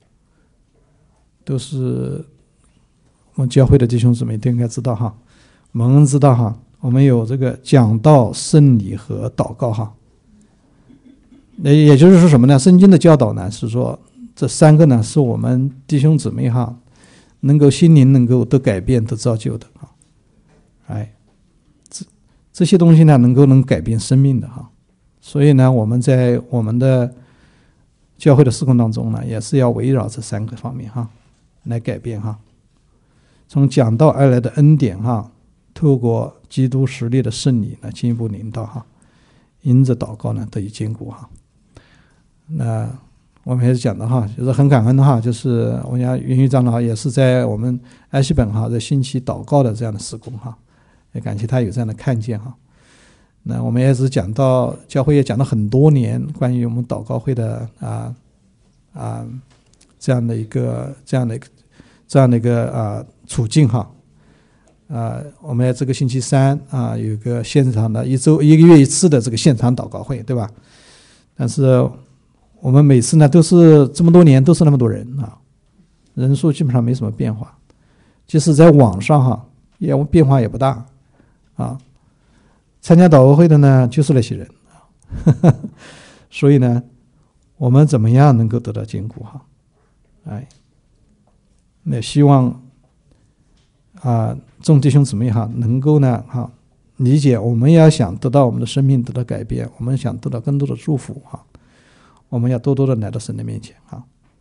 都是我们教会的弟兄姊妹都应该知道哈。 蒙恩之道哈，我们有这个讲道、圣礼和祷告哈。那也就是说什么呢？圣经的教导呢是说这三个呢是我们弟兄姊妹哈能够心灵能够得改变、得造就的啊。哎，这这些东西呢能够能改变生命的哈。所以呢，我们在我们的教会的事工当中呢，也是要围绕这三个方面哈来改变哈。从讲道而来的恩典哈，透过基督实力的圣礼呢，进一步领导哈，因着祷告呢得以坚固哈。那我们还是讲的哈，就是很感恩的哈，就是我想云玉长老也是在我们埃希本哈在兴起祷告的这样的事工哈，也感谢他有这样的看见哈。那我们也是讲到教会也讲了很多年关于我们祷告会的啊啊这样的一个这样的一个这样的一个啊处境哈。啊，我们这个星期三啊有一个现场的一周一个月一次的这个现场祷告会，对吧？但是我们每次呢都是这么多年都是那么多人啊，人数基本上没什么变化，即使在网上哈也变化也不大啊。参加祷告会的呢就是那些人啊，所以呢我们怎么样能够得到坚固哈？哎，那希望啊众弟兄姊妹哈能够呢哈理解，我们要想得到我们的生命得到改变，我们想得到更多的祝福哈，我们要多多的来到神的面前哈。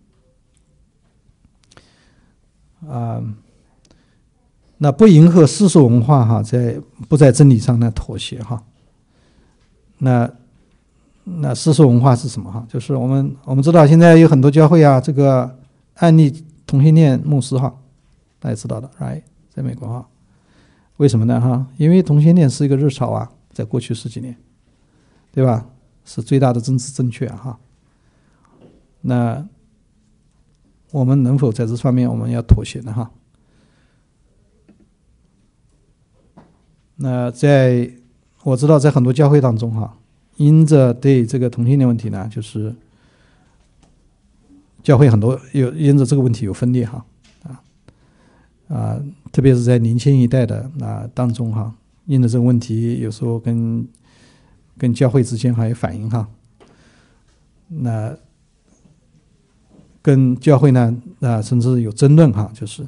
啊，那不迎合世俗文化哈，在不在真理上呢妥协哈。那那世俗文化是什么哈？就是我们我们知道现在有很多教会啊，这个案例同性恋牧师哈，大家知道的 ，right， 在美国哈。为什么呢哈？因为同性恋是一个热潮啊，在过去十几年，对吧？是最大的政治正确啊哈。那我们能否在这方面我们要妥协呢哈？那在我知道在很多教会当中哈，因着对这个同性恋问题呢，就是教会很多有因着这个问题有分裂哈啊啊，特别是在年轻一代的啊当中哈，因着这个问题有时候跟跟教会之间还有反应哈，那跟教会呢啊甚至有争论哈，就是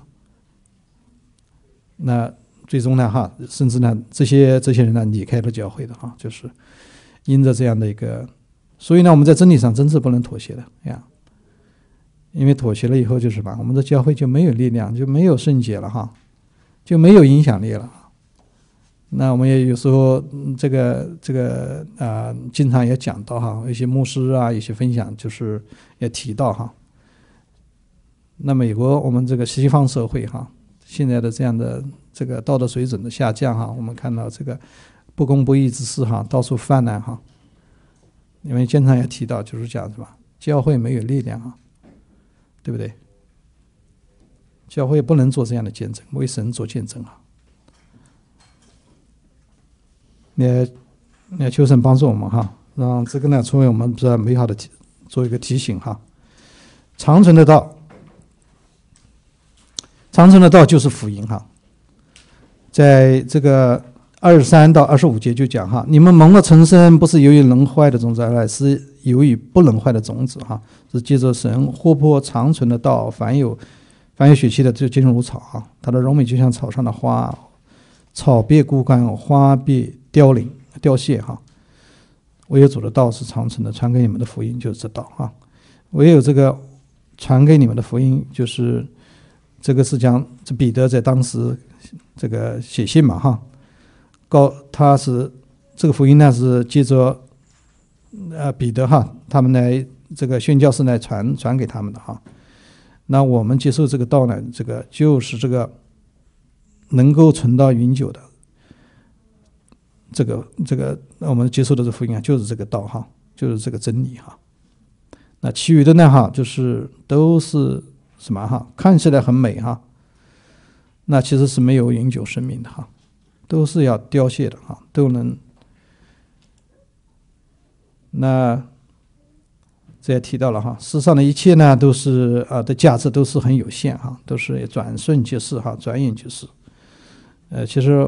那最终呢哈，甚至呢这些这些人呢离开了教会的哈，就是因着这样的一个，所以呢我们在真理上真是不能妥协的呀，因为妥协了以后就是什么，我们的教会就没有力量，就没有圣洁了哈，就没有影响力了。那我们也有时候这个这个啊、呃，经常也讲到哈，一些牧师啊，一些分享就是也提到哈。那美国我们这个西方社会哈，现在的这样的这个道德水准的下降哈，我们看到这个不公不义之事哈到处泛滥哈。因为经常也提到就是讲什么，教会没有力量啊，对不对？教会不能做这样的见证，为神做见证啊。也也求神帮助我们哈，让这个呢成为我们比较美好的提做一个提醒哈。长存的道，长存的道就是福音哈。在这个二十三到二十五节就讲哈，你们蒙了重生，不是由于能坏的种子，而是由于不能坏的种子哈，是借着神活泼长存的道，凡有凡有血气的就坚如草哈，它的荣美就像草上的花，草必枯干，花必凋零凋谢哈。唯有主的道是长存的，传给你们的福音就是这道哈。唯有这个传给你们的福音，就是这个是讲这彼得在当时这个写信嘛哈，告他是这个福音呢是借着呃彼得哈他们来这个宣教士来传传给他们的哈。那我们接受这个道呢，这个就是这个能够存到永久的。这个这个我们接受的这福音啊，就是这个道哈，就是这个真理哈。那其余的呢哈，就是都是什么哈？看起来很美哈，那其实是没有永久生命的哈，都是要凋谢的哈，都能。那这也提到了哈，世上的一切呢，都是啊的价值都是很有限哈，都是转瞬即逝哈，转眼即逝。呃，其实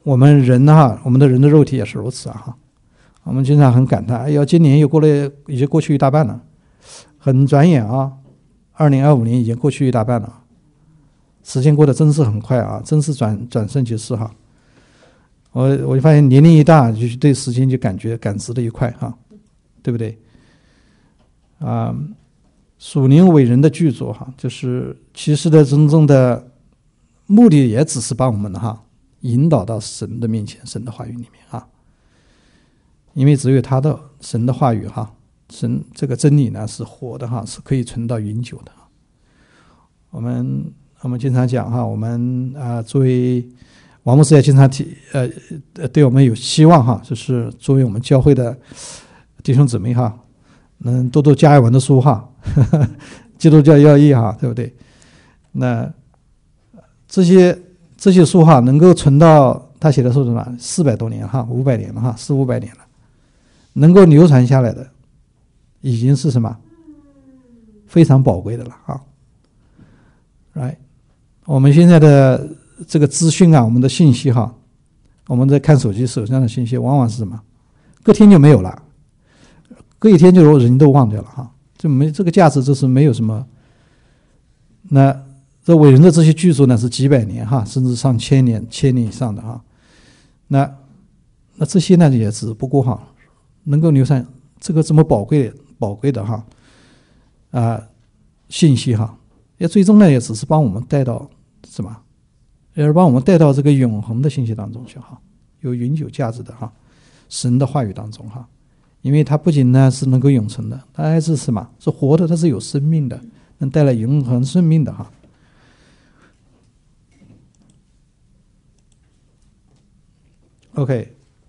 我们人哈，我们的人的肉体也是如此啊哈。我们经常很感叹，哎呀，今年又过了，已经过去一大半了，很转眼啊，二零二五年已经过去一大半了，时间过得真是很快啊，真是转转瞬即逝哈。我我就发现年龄一大，就对时间就感觉感知的一快哈，对不对？啊，属灵伟人的巨作哈，就是其实的真正的目的也只是把我们哈引导到神的面前，神的话语里面啊。因为只有他的神的话语哈，神这个真理呢是活的哈，是可以存到永久的。我们我们经常讲哈，我们啊、呃、作为王牧师也经常提呃呃对我们有希望哈，就是作为我们教会的弟兄姊妹哈，能多读加尔文的书哈，呵呵基督教要义哈，对不对？那这些这些书哈，能够存到他写的书什么四百多年哈，五百年了哈，四五百年了。能够流传下来的，已经是什么非常宝贵的了啊！来，我们现在的这个资讯啊，我们的信息哈，我们在看手机手上的信息，往往是什么？隔天就没有了，隔一天就人都忘掉了哈，就没这个价值，这是没有什么。那这伟人的这些巨著呢，是几百年哈，甚至上千年、千年以上的哈。那那这些呢，也只不过哈。能够流传这个这么宝贵宝贵的哈啊、呃、信息哈，也最终呢也只是帮我们带到什么，也是帮我们带到这个永恒的信息当中去哈，有永久价值的哈，神的话语当中哈，因为它不仅呢是能够永存的，它还是什么，是活的，它是有生命的，能带来永恒生命的哈。OK。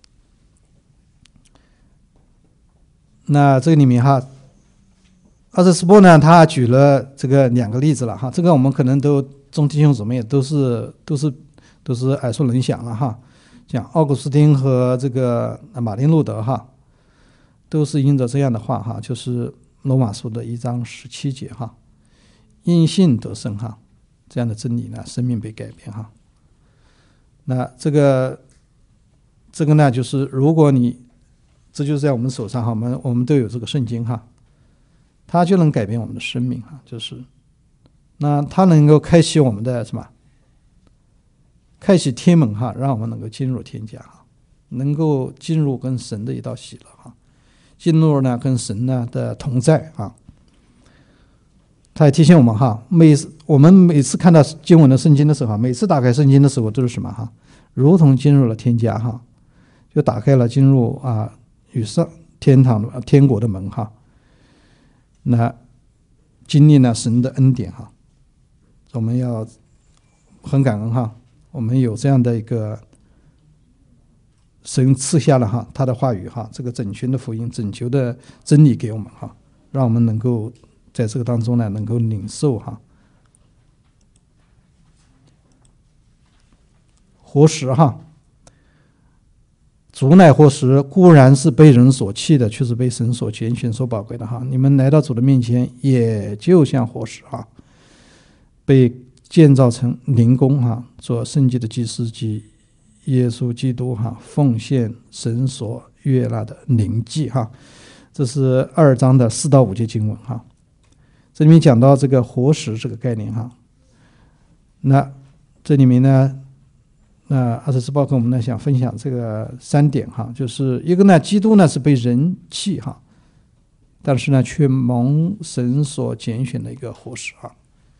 那这个里面哈，阿瑟斯波呢，他举了这个两个例子了哈，这个我们可能都众弟兄姊妹都是都是都是耳熟能详了哈，讲奥古斯丁和这个马丁路德哈，都是因着这样的话哈，就是罗马书的一章十七节哈，因信得生哈，这样的真理呢，生命被改变哈。那这个这个呢，就是如果你这就是在我们手上哈，我们我们都有这个圣经哈，它就能改变我们的生命哈，就是那它能够开启我们的什么？开启天门哈，让我们能够进入天家哈，能够进入跟神的一道喜乐哈，进入呢跟神呢的同在啊。他也提醒我们哈，每我们每次看到经文的圣经的时候，每次打开圣经的时候都是什么哈？如同进入了天家哈，就打开了进入啊。与上天堂的天国的门哈，那经历了神的恩典哈，我们要很感恩哈，我们有这样的一个神赐下了哈他的话语哈，这个整全的福音、拯救的真理给我们哈，让我们能够在这个当中呢能够领受哈。活石哈。主乃活石，固然是被人所弃的，却是被神所拣选、所宝贵的哈。你们来到主的面前，也就像活石哈，被建造成灵宫哈，做圣洁的祭司及耶稣基督哈，奉献神所悦纳的灵祭哈。这是二章的四到五节经文哈。这里面讲到这个活石这个概念哈。那这里面呢？那阿瑟斯鲍克我们呢想分享这个三点哈，就是一个呢，基督呢是被人弃哈，但是呢却蒙神所拣选的一个活石哈。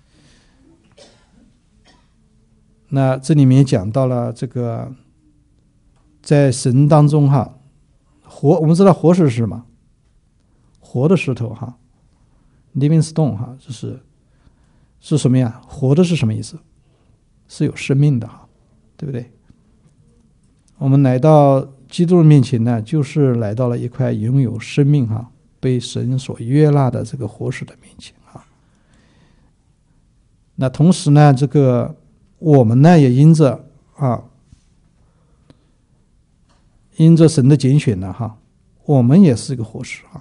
那这里面讲到了这个在神当中哈，活我们知道活石是什么？活的石头哈 ，living stone 哈，就是是什么呀？活的是什么意思？是有生命的哈。对不对？我们来到基督的面前呢，就是来到了一块拥有生命哈、被神所悦纳的这个活石的面前哈。那同时呢，这个我们呢也因着啊，因着神的拣选呢哈，我们也是一个活石哈。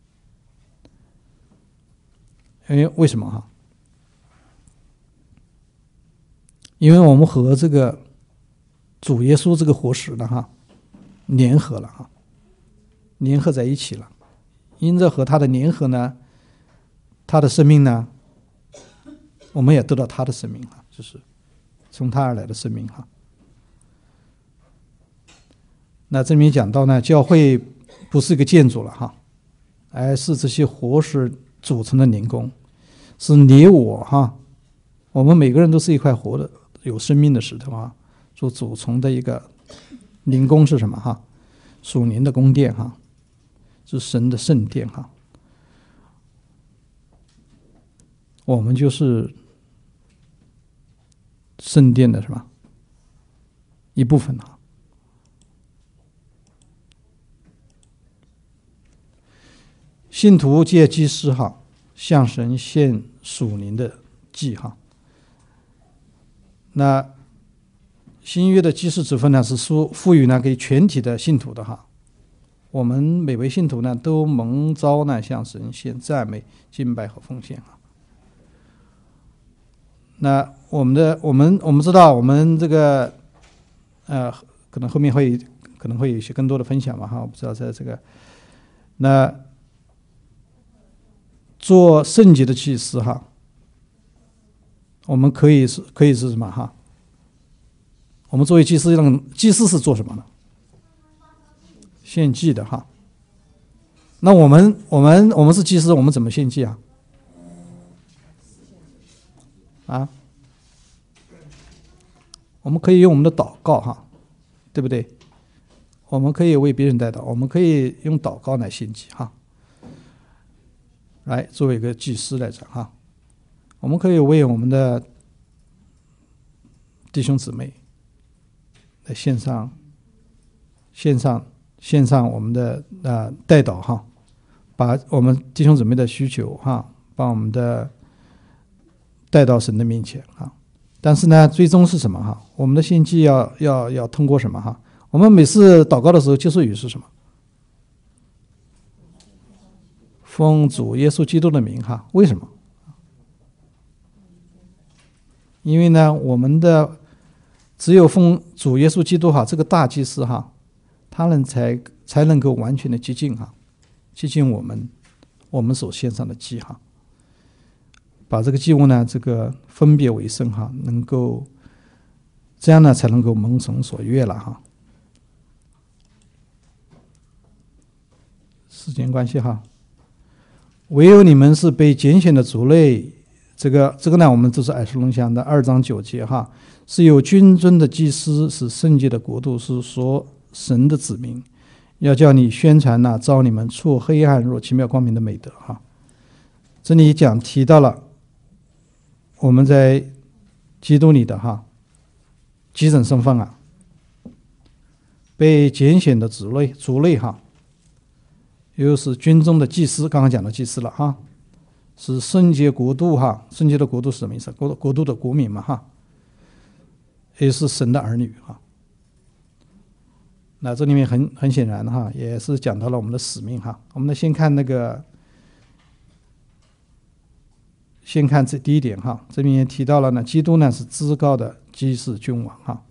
哎，为什么哈？因为我们和这个主耶稣这个活石呢哈联合了哈，联合在一起了。因着和他的联合呢，他的生命呢，我们也得到他的生命哈，就是从他而来的生命哈。那这里面讲到呢，教会不是一个建筑了哈，而是这些活石组成的灵宫，是你我哈，我们每个人都是一块活的有生命的石头啊，所组成的一个灵宫是什么哈？属灵的宫殿哈，是神的圣殿哈。我们就是圣殿的是吧？一部分哈。信徒借祭司哈，向神献属灵的祭哈。那新约的祭司职分呢，是说赋予呢给全体的信徒的哈。我们每位信徒呢，都蒙召呢向神献赞美、敬拜和奉献哈。那我们的我们我们知道，我们这个呃，可能后面会可能会有一些更多的分享嘛哈。我不知道在这个那做圣洁的祭司哈，我们可以是可以是什么哈？我们作为祭司，让祭司是做什么呢？献祭的哈。那我们我们我们是祭司，我们怎么献祭啊？啊？我们可以用我们的祷告哈，对不对？我们可以为别人代祷，我们可以用祷告来献祭哈。来作为一个祭司来讲哈，我们可以为我们的弟兄姊妹来献上献上献上我们的呃代祷哈，把我们弟兄姊妹的需求哈，把我们的带到神的面前哈。但是呢，最终是什么哈？我们的献祭要要要通过什么哈？我们每次祷告的时候，结束语是什么？奉主耶稣基督的名哈。为什么？因为呢，我们的只有奉主耶稣基督哈这个大祭司哈，他能才才能够完全的接近哈，接近我们我们所献上的祭哈，把这个祭物呢这个分别为圣哈，能够这样呢才能够蒙神所悦了哈。时间关系哈，唯有你们是被拣选的族类。这个这个呢，我们这是耳熟能详的二章九节哈，是有君尊的祭司，是圣洁的国度，是说神的子民，要叫你宣传那召你们出黑暗入奇妙光明的美德哈。这里讲提到了我们在基督里的哈几种身份啊，被拣选的族类族类哈，又是军中的祭司，刚刚讲的祭司了哈。是圣洁国度哈，圣洁的国度是什么意思？国国度的国民嘛哈，也是神的儿女哈。那这里面很很显然哈，也是讲到了我们的使命哈。我们呢先看那个，先看这第一点哈，这里面提到了呢，基督呢是至高的祭司君王哈。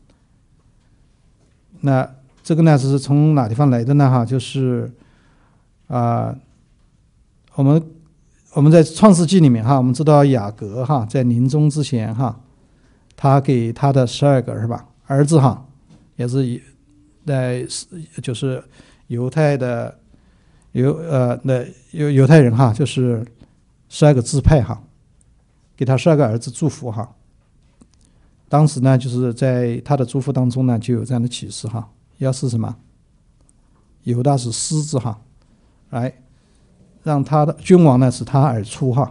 那这个呢是从哪地方来的呢哈？就是啊、呃，我们。我们在创世纪里面哈，我们知道雅各哈在临终之前哈，他给他的十二个是吧儿子哈，也是在就是犹太的犹呃那犹犹太人哈，就是十二个支派哈，给他十二个儿子祝福哈。当时呢，就是在他的祝福当中呢，就有这样的启示哈，要是什么？犹大是狮子哈，来。让他的君王呢，使他而出哈，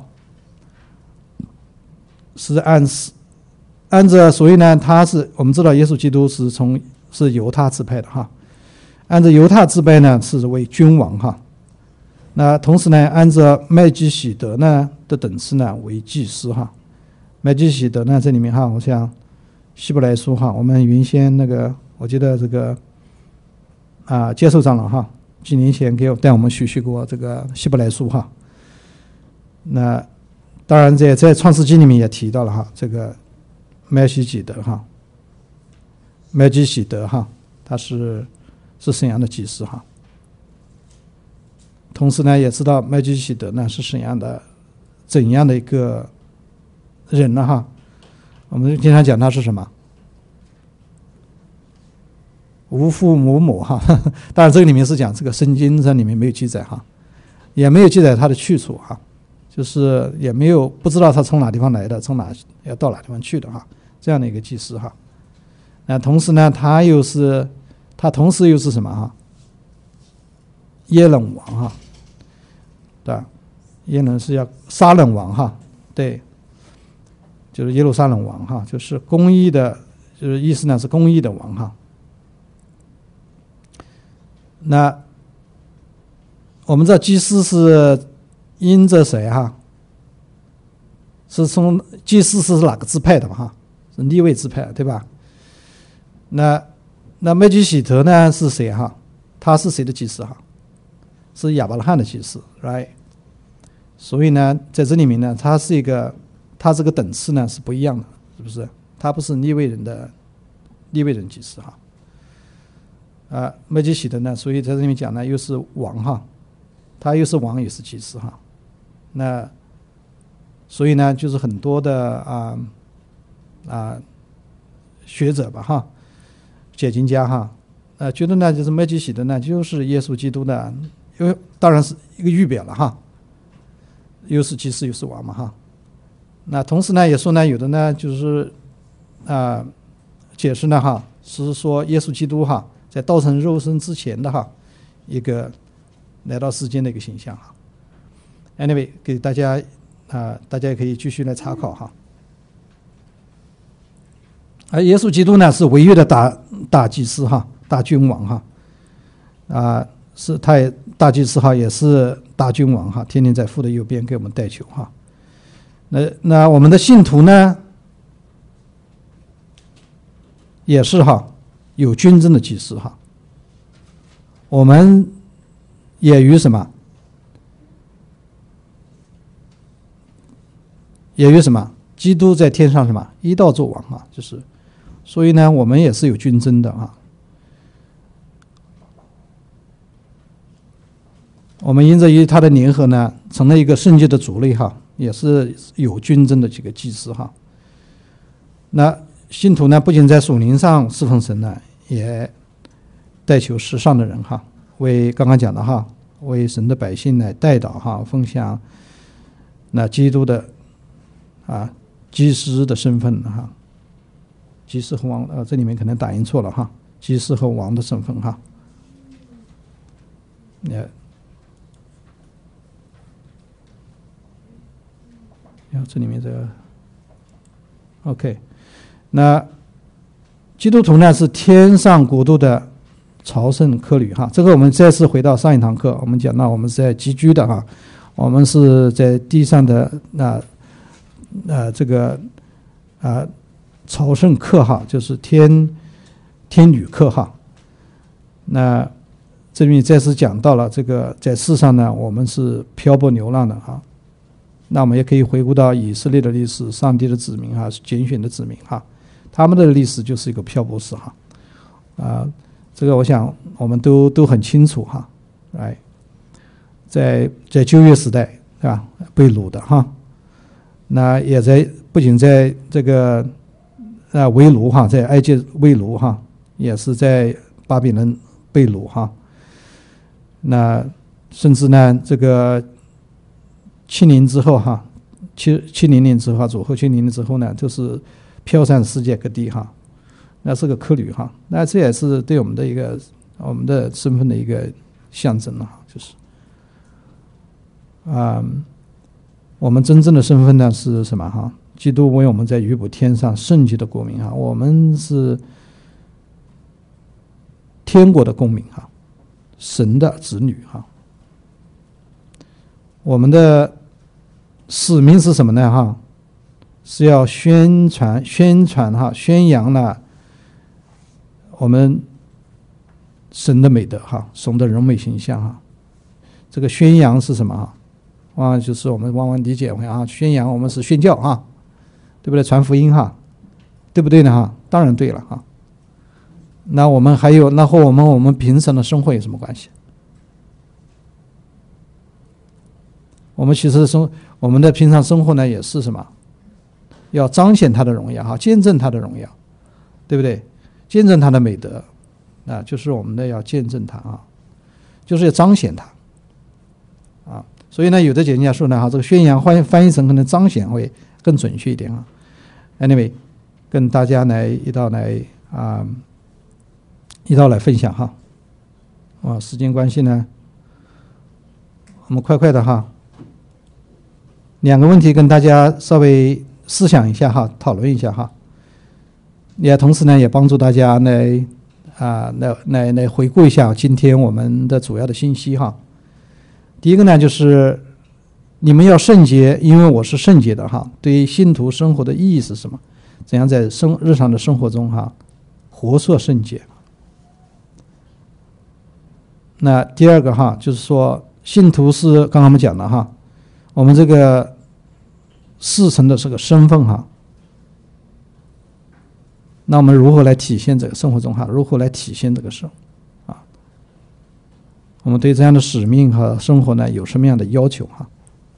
是按按着，所以呢，他是我们知道耶稣基督是从是犹大支派的哈，按照犹大支派呢是为君王哈，那同时呢，按照麦基洗德呢的等次呢为祭司哈，麦基洗德呢这里面哈，我想希伯来书哈，我们原先那个我记得这个啊接受长老哈。几年前给我带我们学习过这个希伯来书哈，那当然在在创世纪里面也提到了哈，这个麦西基德哈， 麦基洗德哈，他是是沈阳的祭司哈。同时呢，也知道麦基洗德呢是沈阳的怎样的一个人呢哈。我们经常讲他是什么？无父无母哈。当然这个里面是讲这个圣经上里面没有记载哈，也没有记载他的去处哈，就是也没有不知道他从哪地方来的，从哪要到哪地方去的哈，这样的一个祭司哈。那同时呢，他又是他同时又是什么哈？耶冷王哈，对吧？耶冷是要沙冷王哈，对。就是耶路撒冷王哈，就是公义的，就是意思呢是公义的王哈。那我们知道祭司是因着谁哈？是从祭司是哪个支派的哈？是利未支派对吧？那那麦基洗德呢是谁哈？他是谁的祭司哈？是亚伯拉罕的祭司 ，right？ 所以呢，在这里面呢，他是一个。他这个等次呢是不一样的，是不是？他不是利未人的利未人祭司哈，啊，麦基洗德呢，所以在这里面讲呢，又是王哈，他又是王也是祭司哈，那所以呢，就是很多的啊啊学者吧哈，解经家哈，呃，觉得呢，就是麦基洗德呢，就是耶稣基督的，因为当然是一个预表了哈，又是祭司又是王嘛哈。那同时呢，也说呢，有的呢就是啊、呃，解释呢哈，是说耶稣基督哈，在道成肉身之前的哈一个来到世间的一个形象哈。Anyway， 给大家啊、呃，大家也可以继续来查考哈。而耶稣基督呢是唯一的大大祭司哈，大君王哈，啊、呃，是他也大祭司哈，也是大君王哈，天天在父的右边给我们代求哈。那那我们的信徒呢，也是哈有军政的祭司哈。我们也与什么？也与什么？基督在天上什么一道作王啊，就是，所以呢，我们也是有军政的啊。我们因着与他的联合呢，成了一个圣洁的族类哈。也是有军政的几个祭司哈。那信徒呢，不仅在属灵上侍奉神呢，也代求世上的人哈，为刚刚讲的哈，为神的百姓来代祷哈，分享那基督的啊祭司的身份哈，祭司和王呃这里面可能打印错了哈，祭司和王的身份哈。也。这里面这个 OK， 那基督徒呢是天上国度的朝圣客旅哈。这个我们再次回到上一堂课，我们讲到我们是在寄居的哈，我们是在地上的那呃这个啊、呃、朝圣客哈，就是天天旅客哈。那这里面再次讲到了这个在世上呢，我们是漂泊流浪的哈。那我们也可以回顾到以色列的历史，上帝的子民哈，拣选的子民哈，他们的历史就是一个漂泊史哈，啊、呃，这个我想我们都都很清楚哈，哎，在在旧约时代对吧，被掳的哈，那也在不仅在这个啊为奴哈，在埃及为奴哈，也是在巴比伦被掳哈，那甚至呢这个。七年之后哈，七七零年之后左后七零年之后呢，就是飘散世界各地哈，那是个客旅哈，那这也是对我们的一个我们的身份的一个象征了，就是啊、嗯，我们真正的身份呢是什么哈？基督为我们在预卜天上圣洁的国民哈，我们是天国的公民哈，神的子女哈。我们的使命是什么呢？哈，是要宣传、宣传哈、宣扬了我们神的美德哈，神的人美形象哈。这个宣扬是什么哈？啊，就是我们往往理解啊，宣扬我们是宣教哈，对不对？传福音哈，对不对呢？哈，当然对了哈。 那我们还有，那和我们我们平常的生活有什么关系？我们其实生我们的平常生活呢，也是什么？要彰显他的荣耀哈，见证他的荣耀，对不对？见证他的美德啊，就是我们的要见证他啊，就是要彰显他啊。所以呢，有的解经家说呢，哈，这个宣扬翻翻译成可能彰显会更准确一点啊。Anyway， 跟大家来一道来啊，一道来分享哈。啊，时间关系呢，我们快快的哈。两个问题跟大家稍微思想一下哈，讨论一下哈，也同时呢也帮助大家来啊来来来回顾一下今天我们的主要的信息哈。第一个呢就是你们要圣洁，因为我是圣洁的哈。对于信徒生活的意义是什么？怎样在生日常的生活中哈活出圣洁？那第二个哈就是说信徒是刚刚我们讲了哈。我们这个世成的这个身份哈，那我们如何来体现这个生活中哈？如何来体现这个生啊？我们对这样的使命和生活呢有什么样的要求哈？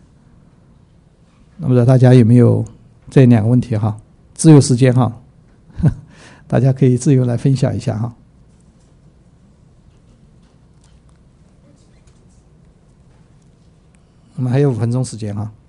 那么大家有没有这两个问题哈？自由时间哈，大家可以自由来分享一下哈。我们还有五分钟时间哈。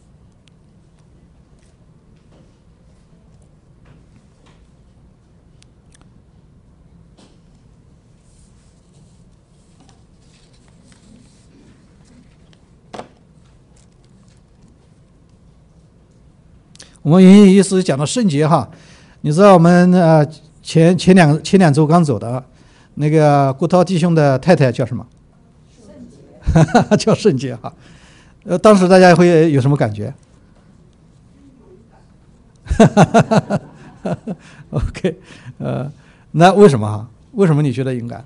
我们原意是讲到圣洁哈，你知道我们呃前前两前两周刚走的那个郭涛弟兄的太太叫什么？圣洁，叫圣洁哈。呃，当时大家会有什么感觉？OK， 呃，那为什么哈？为什么你觉得勇敢？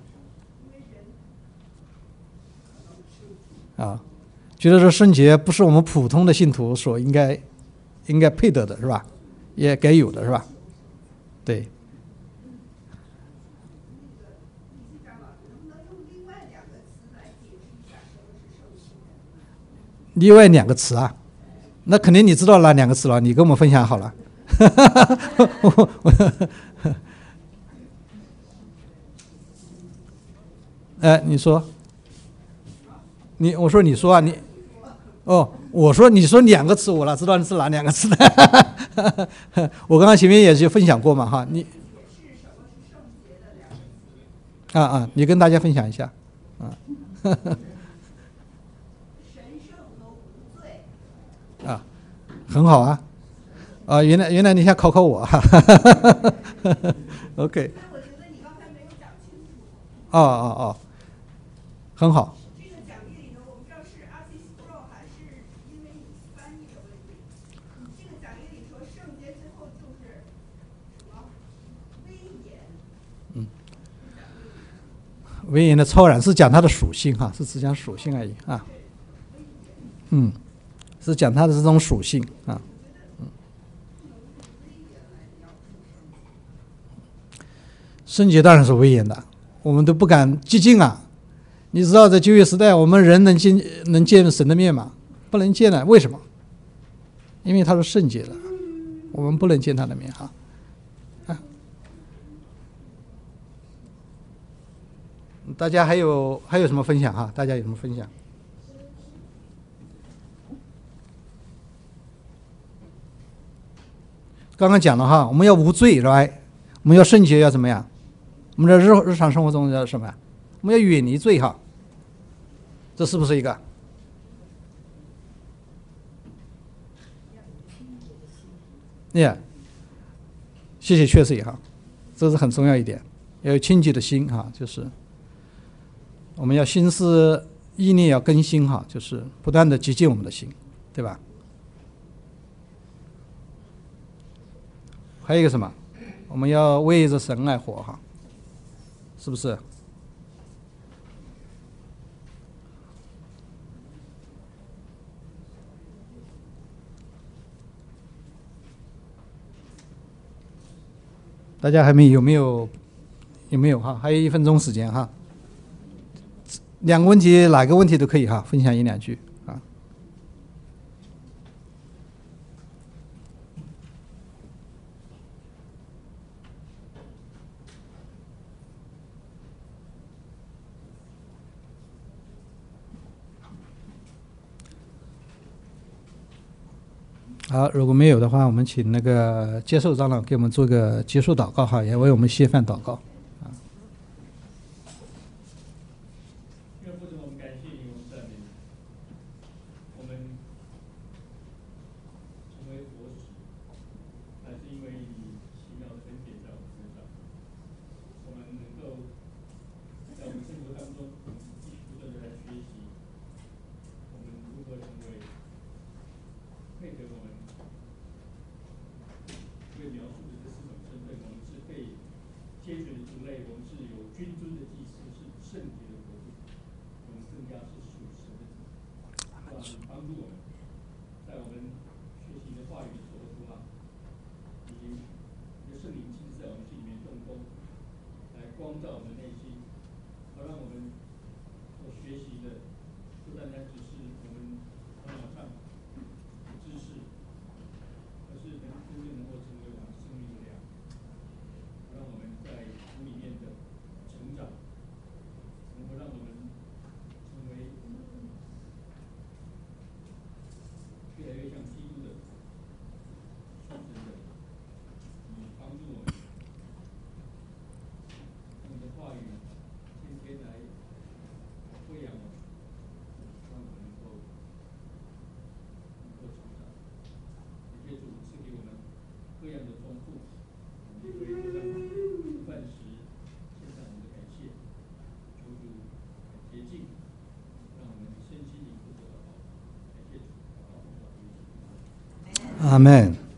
啊，觉得说圣洁不是我们普通的信徒所应该应该配得的是吧？也该有的是吧？对。另外两个词啊，那肯定你知道那两个词了，你跟我们分享好了。哎，你说，你我说你说啊，你哦，我说你说两个词，我哪知道是哪两个词呢？我刚刚前面也是分享过嘛哈，你啊啊，你跟大家分享一下啊。啊，很好啊，啊，原来原来你想考考我哈 ，OK。 但我觉得你刚才没有讲清楚。 哦哦哦，很好。 这个讲义里头，我不知道是阿西斯布洛还是因为你翻译的问题。这个讲义里说圣洁之后就是什么威严？ 嗯，威严的超然是讲它的属性哈，是只讲属性而已啊。嗯。是讲它的这种属性啊，嗯，圣洁当然是威严的，我们都不敢接近啊。你知道在旧约时代，我们人能见能见神的面吗？不能见的，为什么？因为他是圣洁的，我们不能见他的面哈。啊，大家还有还有什么分享哈？大家有什么分享？刚刚讲了哈，我们要无罪，是吧？我们要圣洁，要怎么样？我们在日日常生活中要什么呀？我们要远离罪哈，这是不是一个？yeah， 谢谢，确实也哈，这是很重要一点，要有清洁的心哈，就是我们要心思意念要更新哈，就是不断的洁净我们的心，对吧？还有一个什么？我们要为着神来活哈，是不是？大家还没有没有有没有哈？还有一分钟时间哈。两个问题，哪个问题都可以哈，分享一两句啊。好，如果没有的话，我们请那个接受长老给我们做个结束祷告哈，也为我们谢饭祷告。阿们。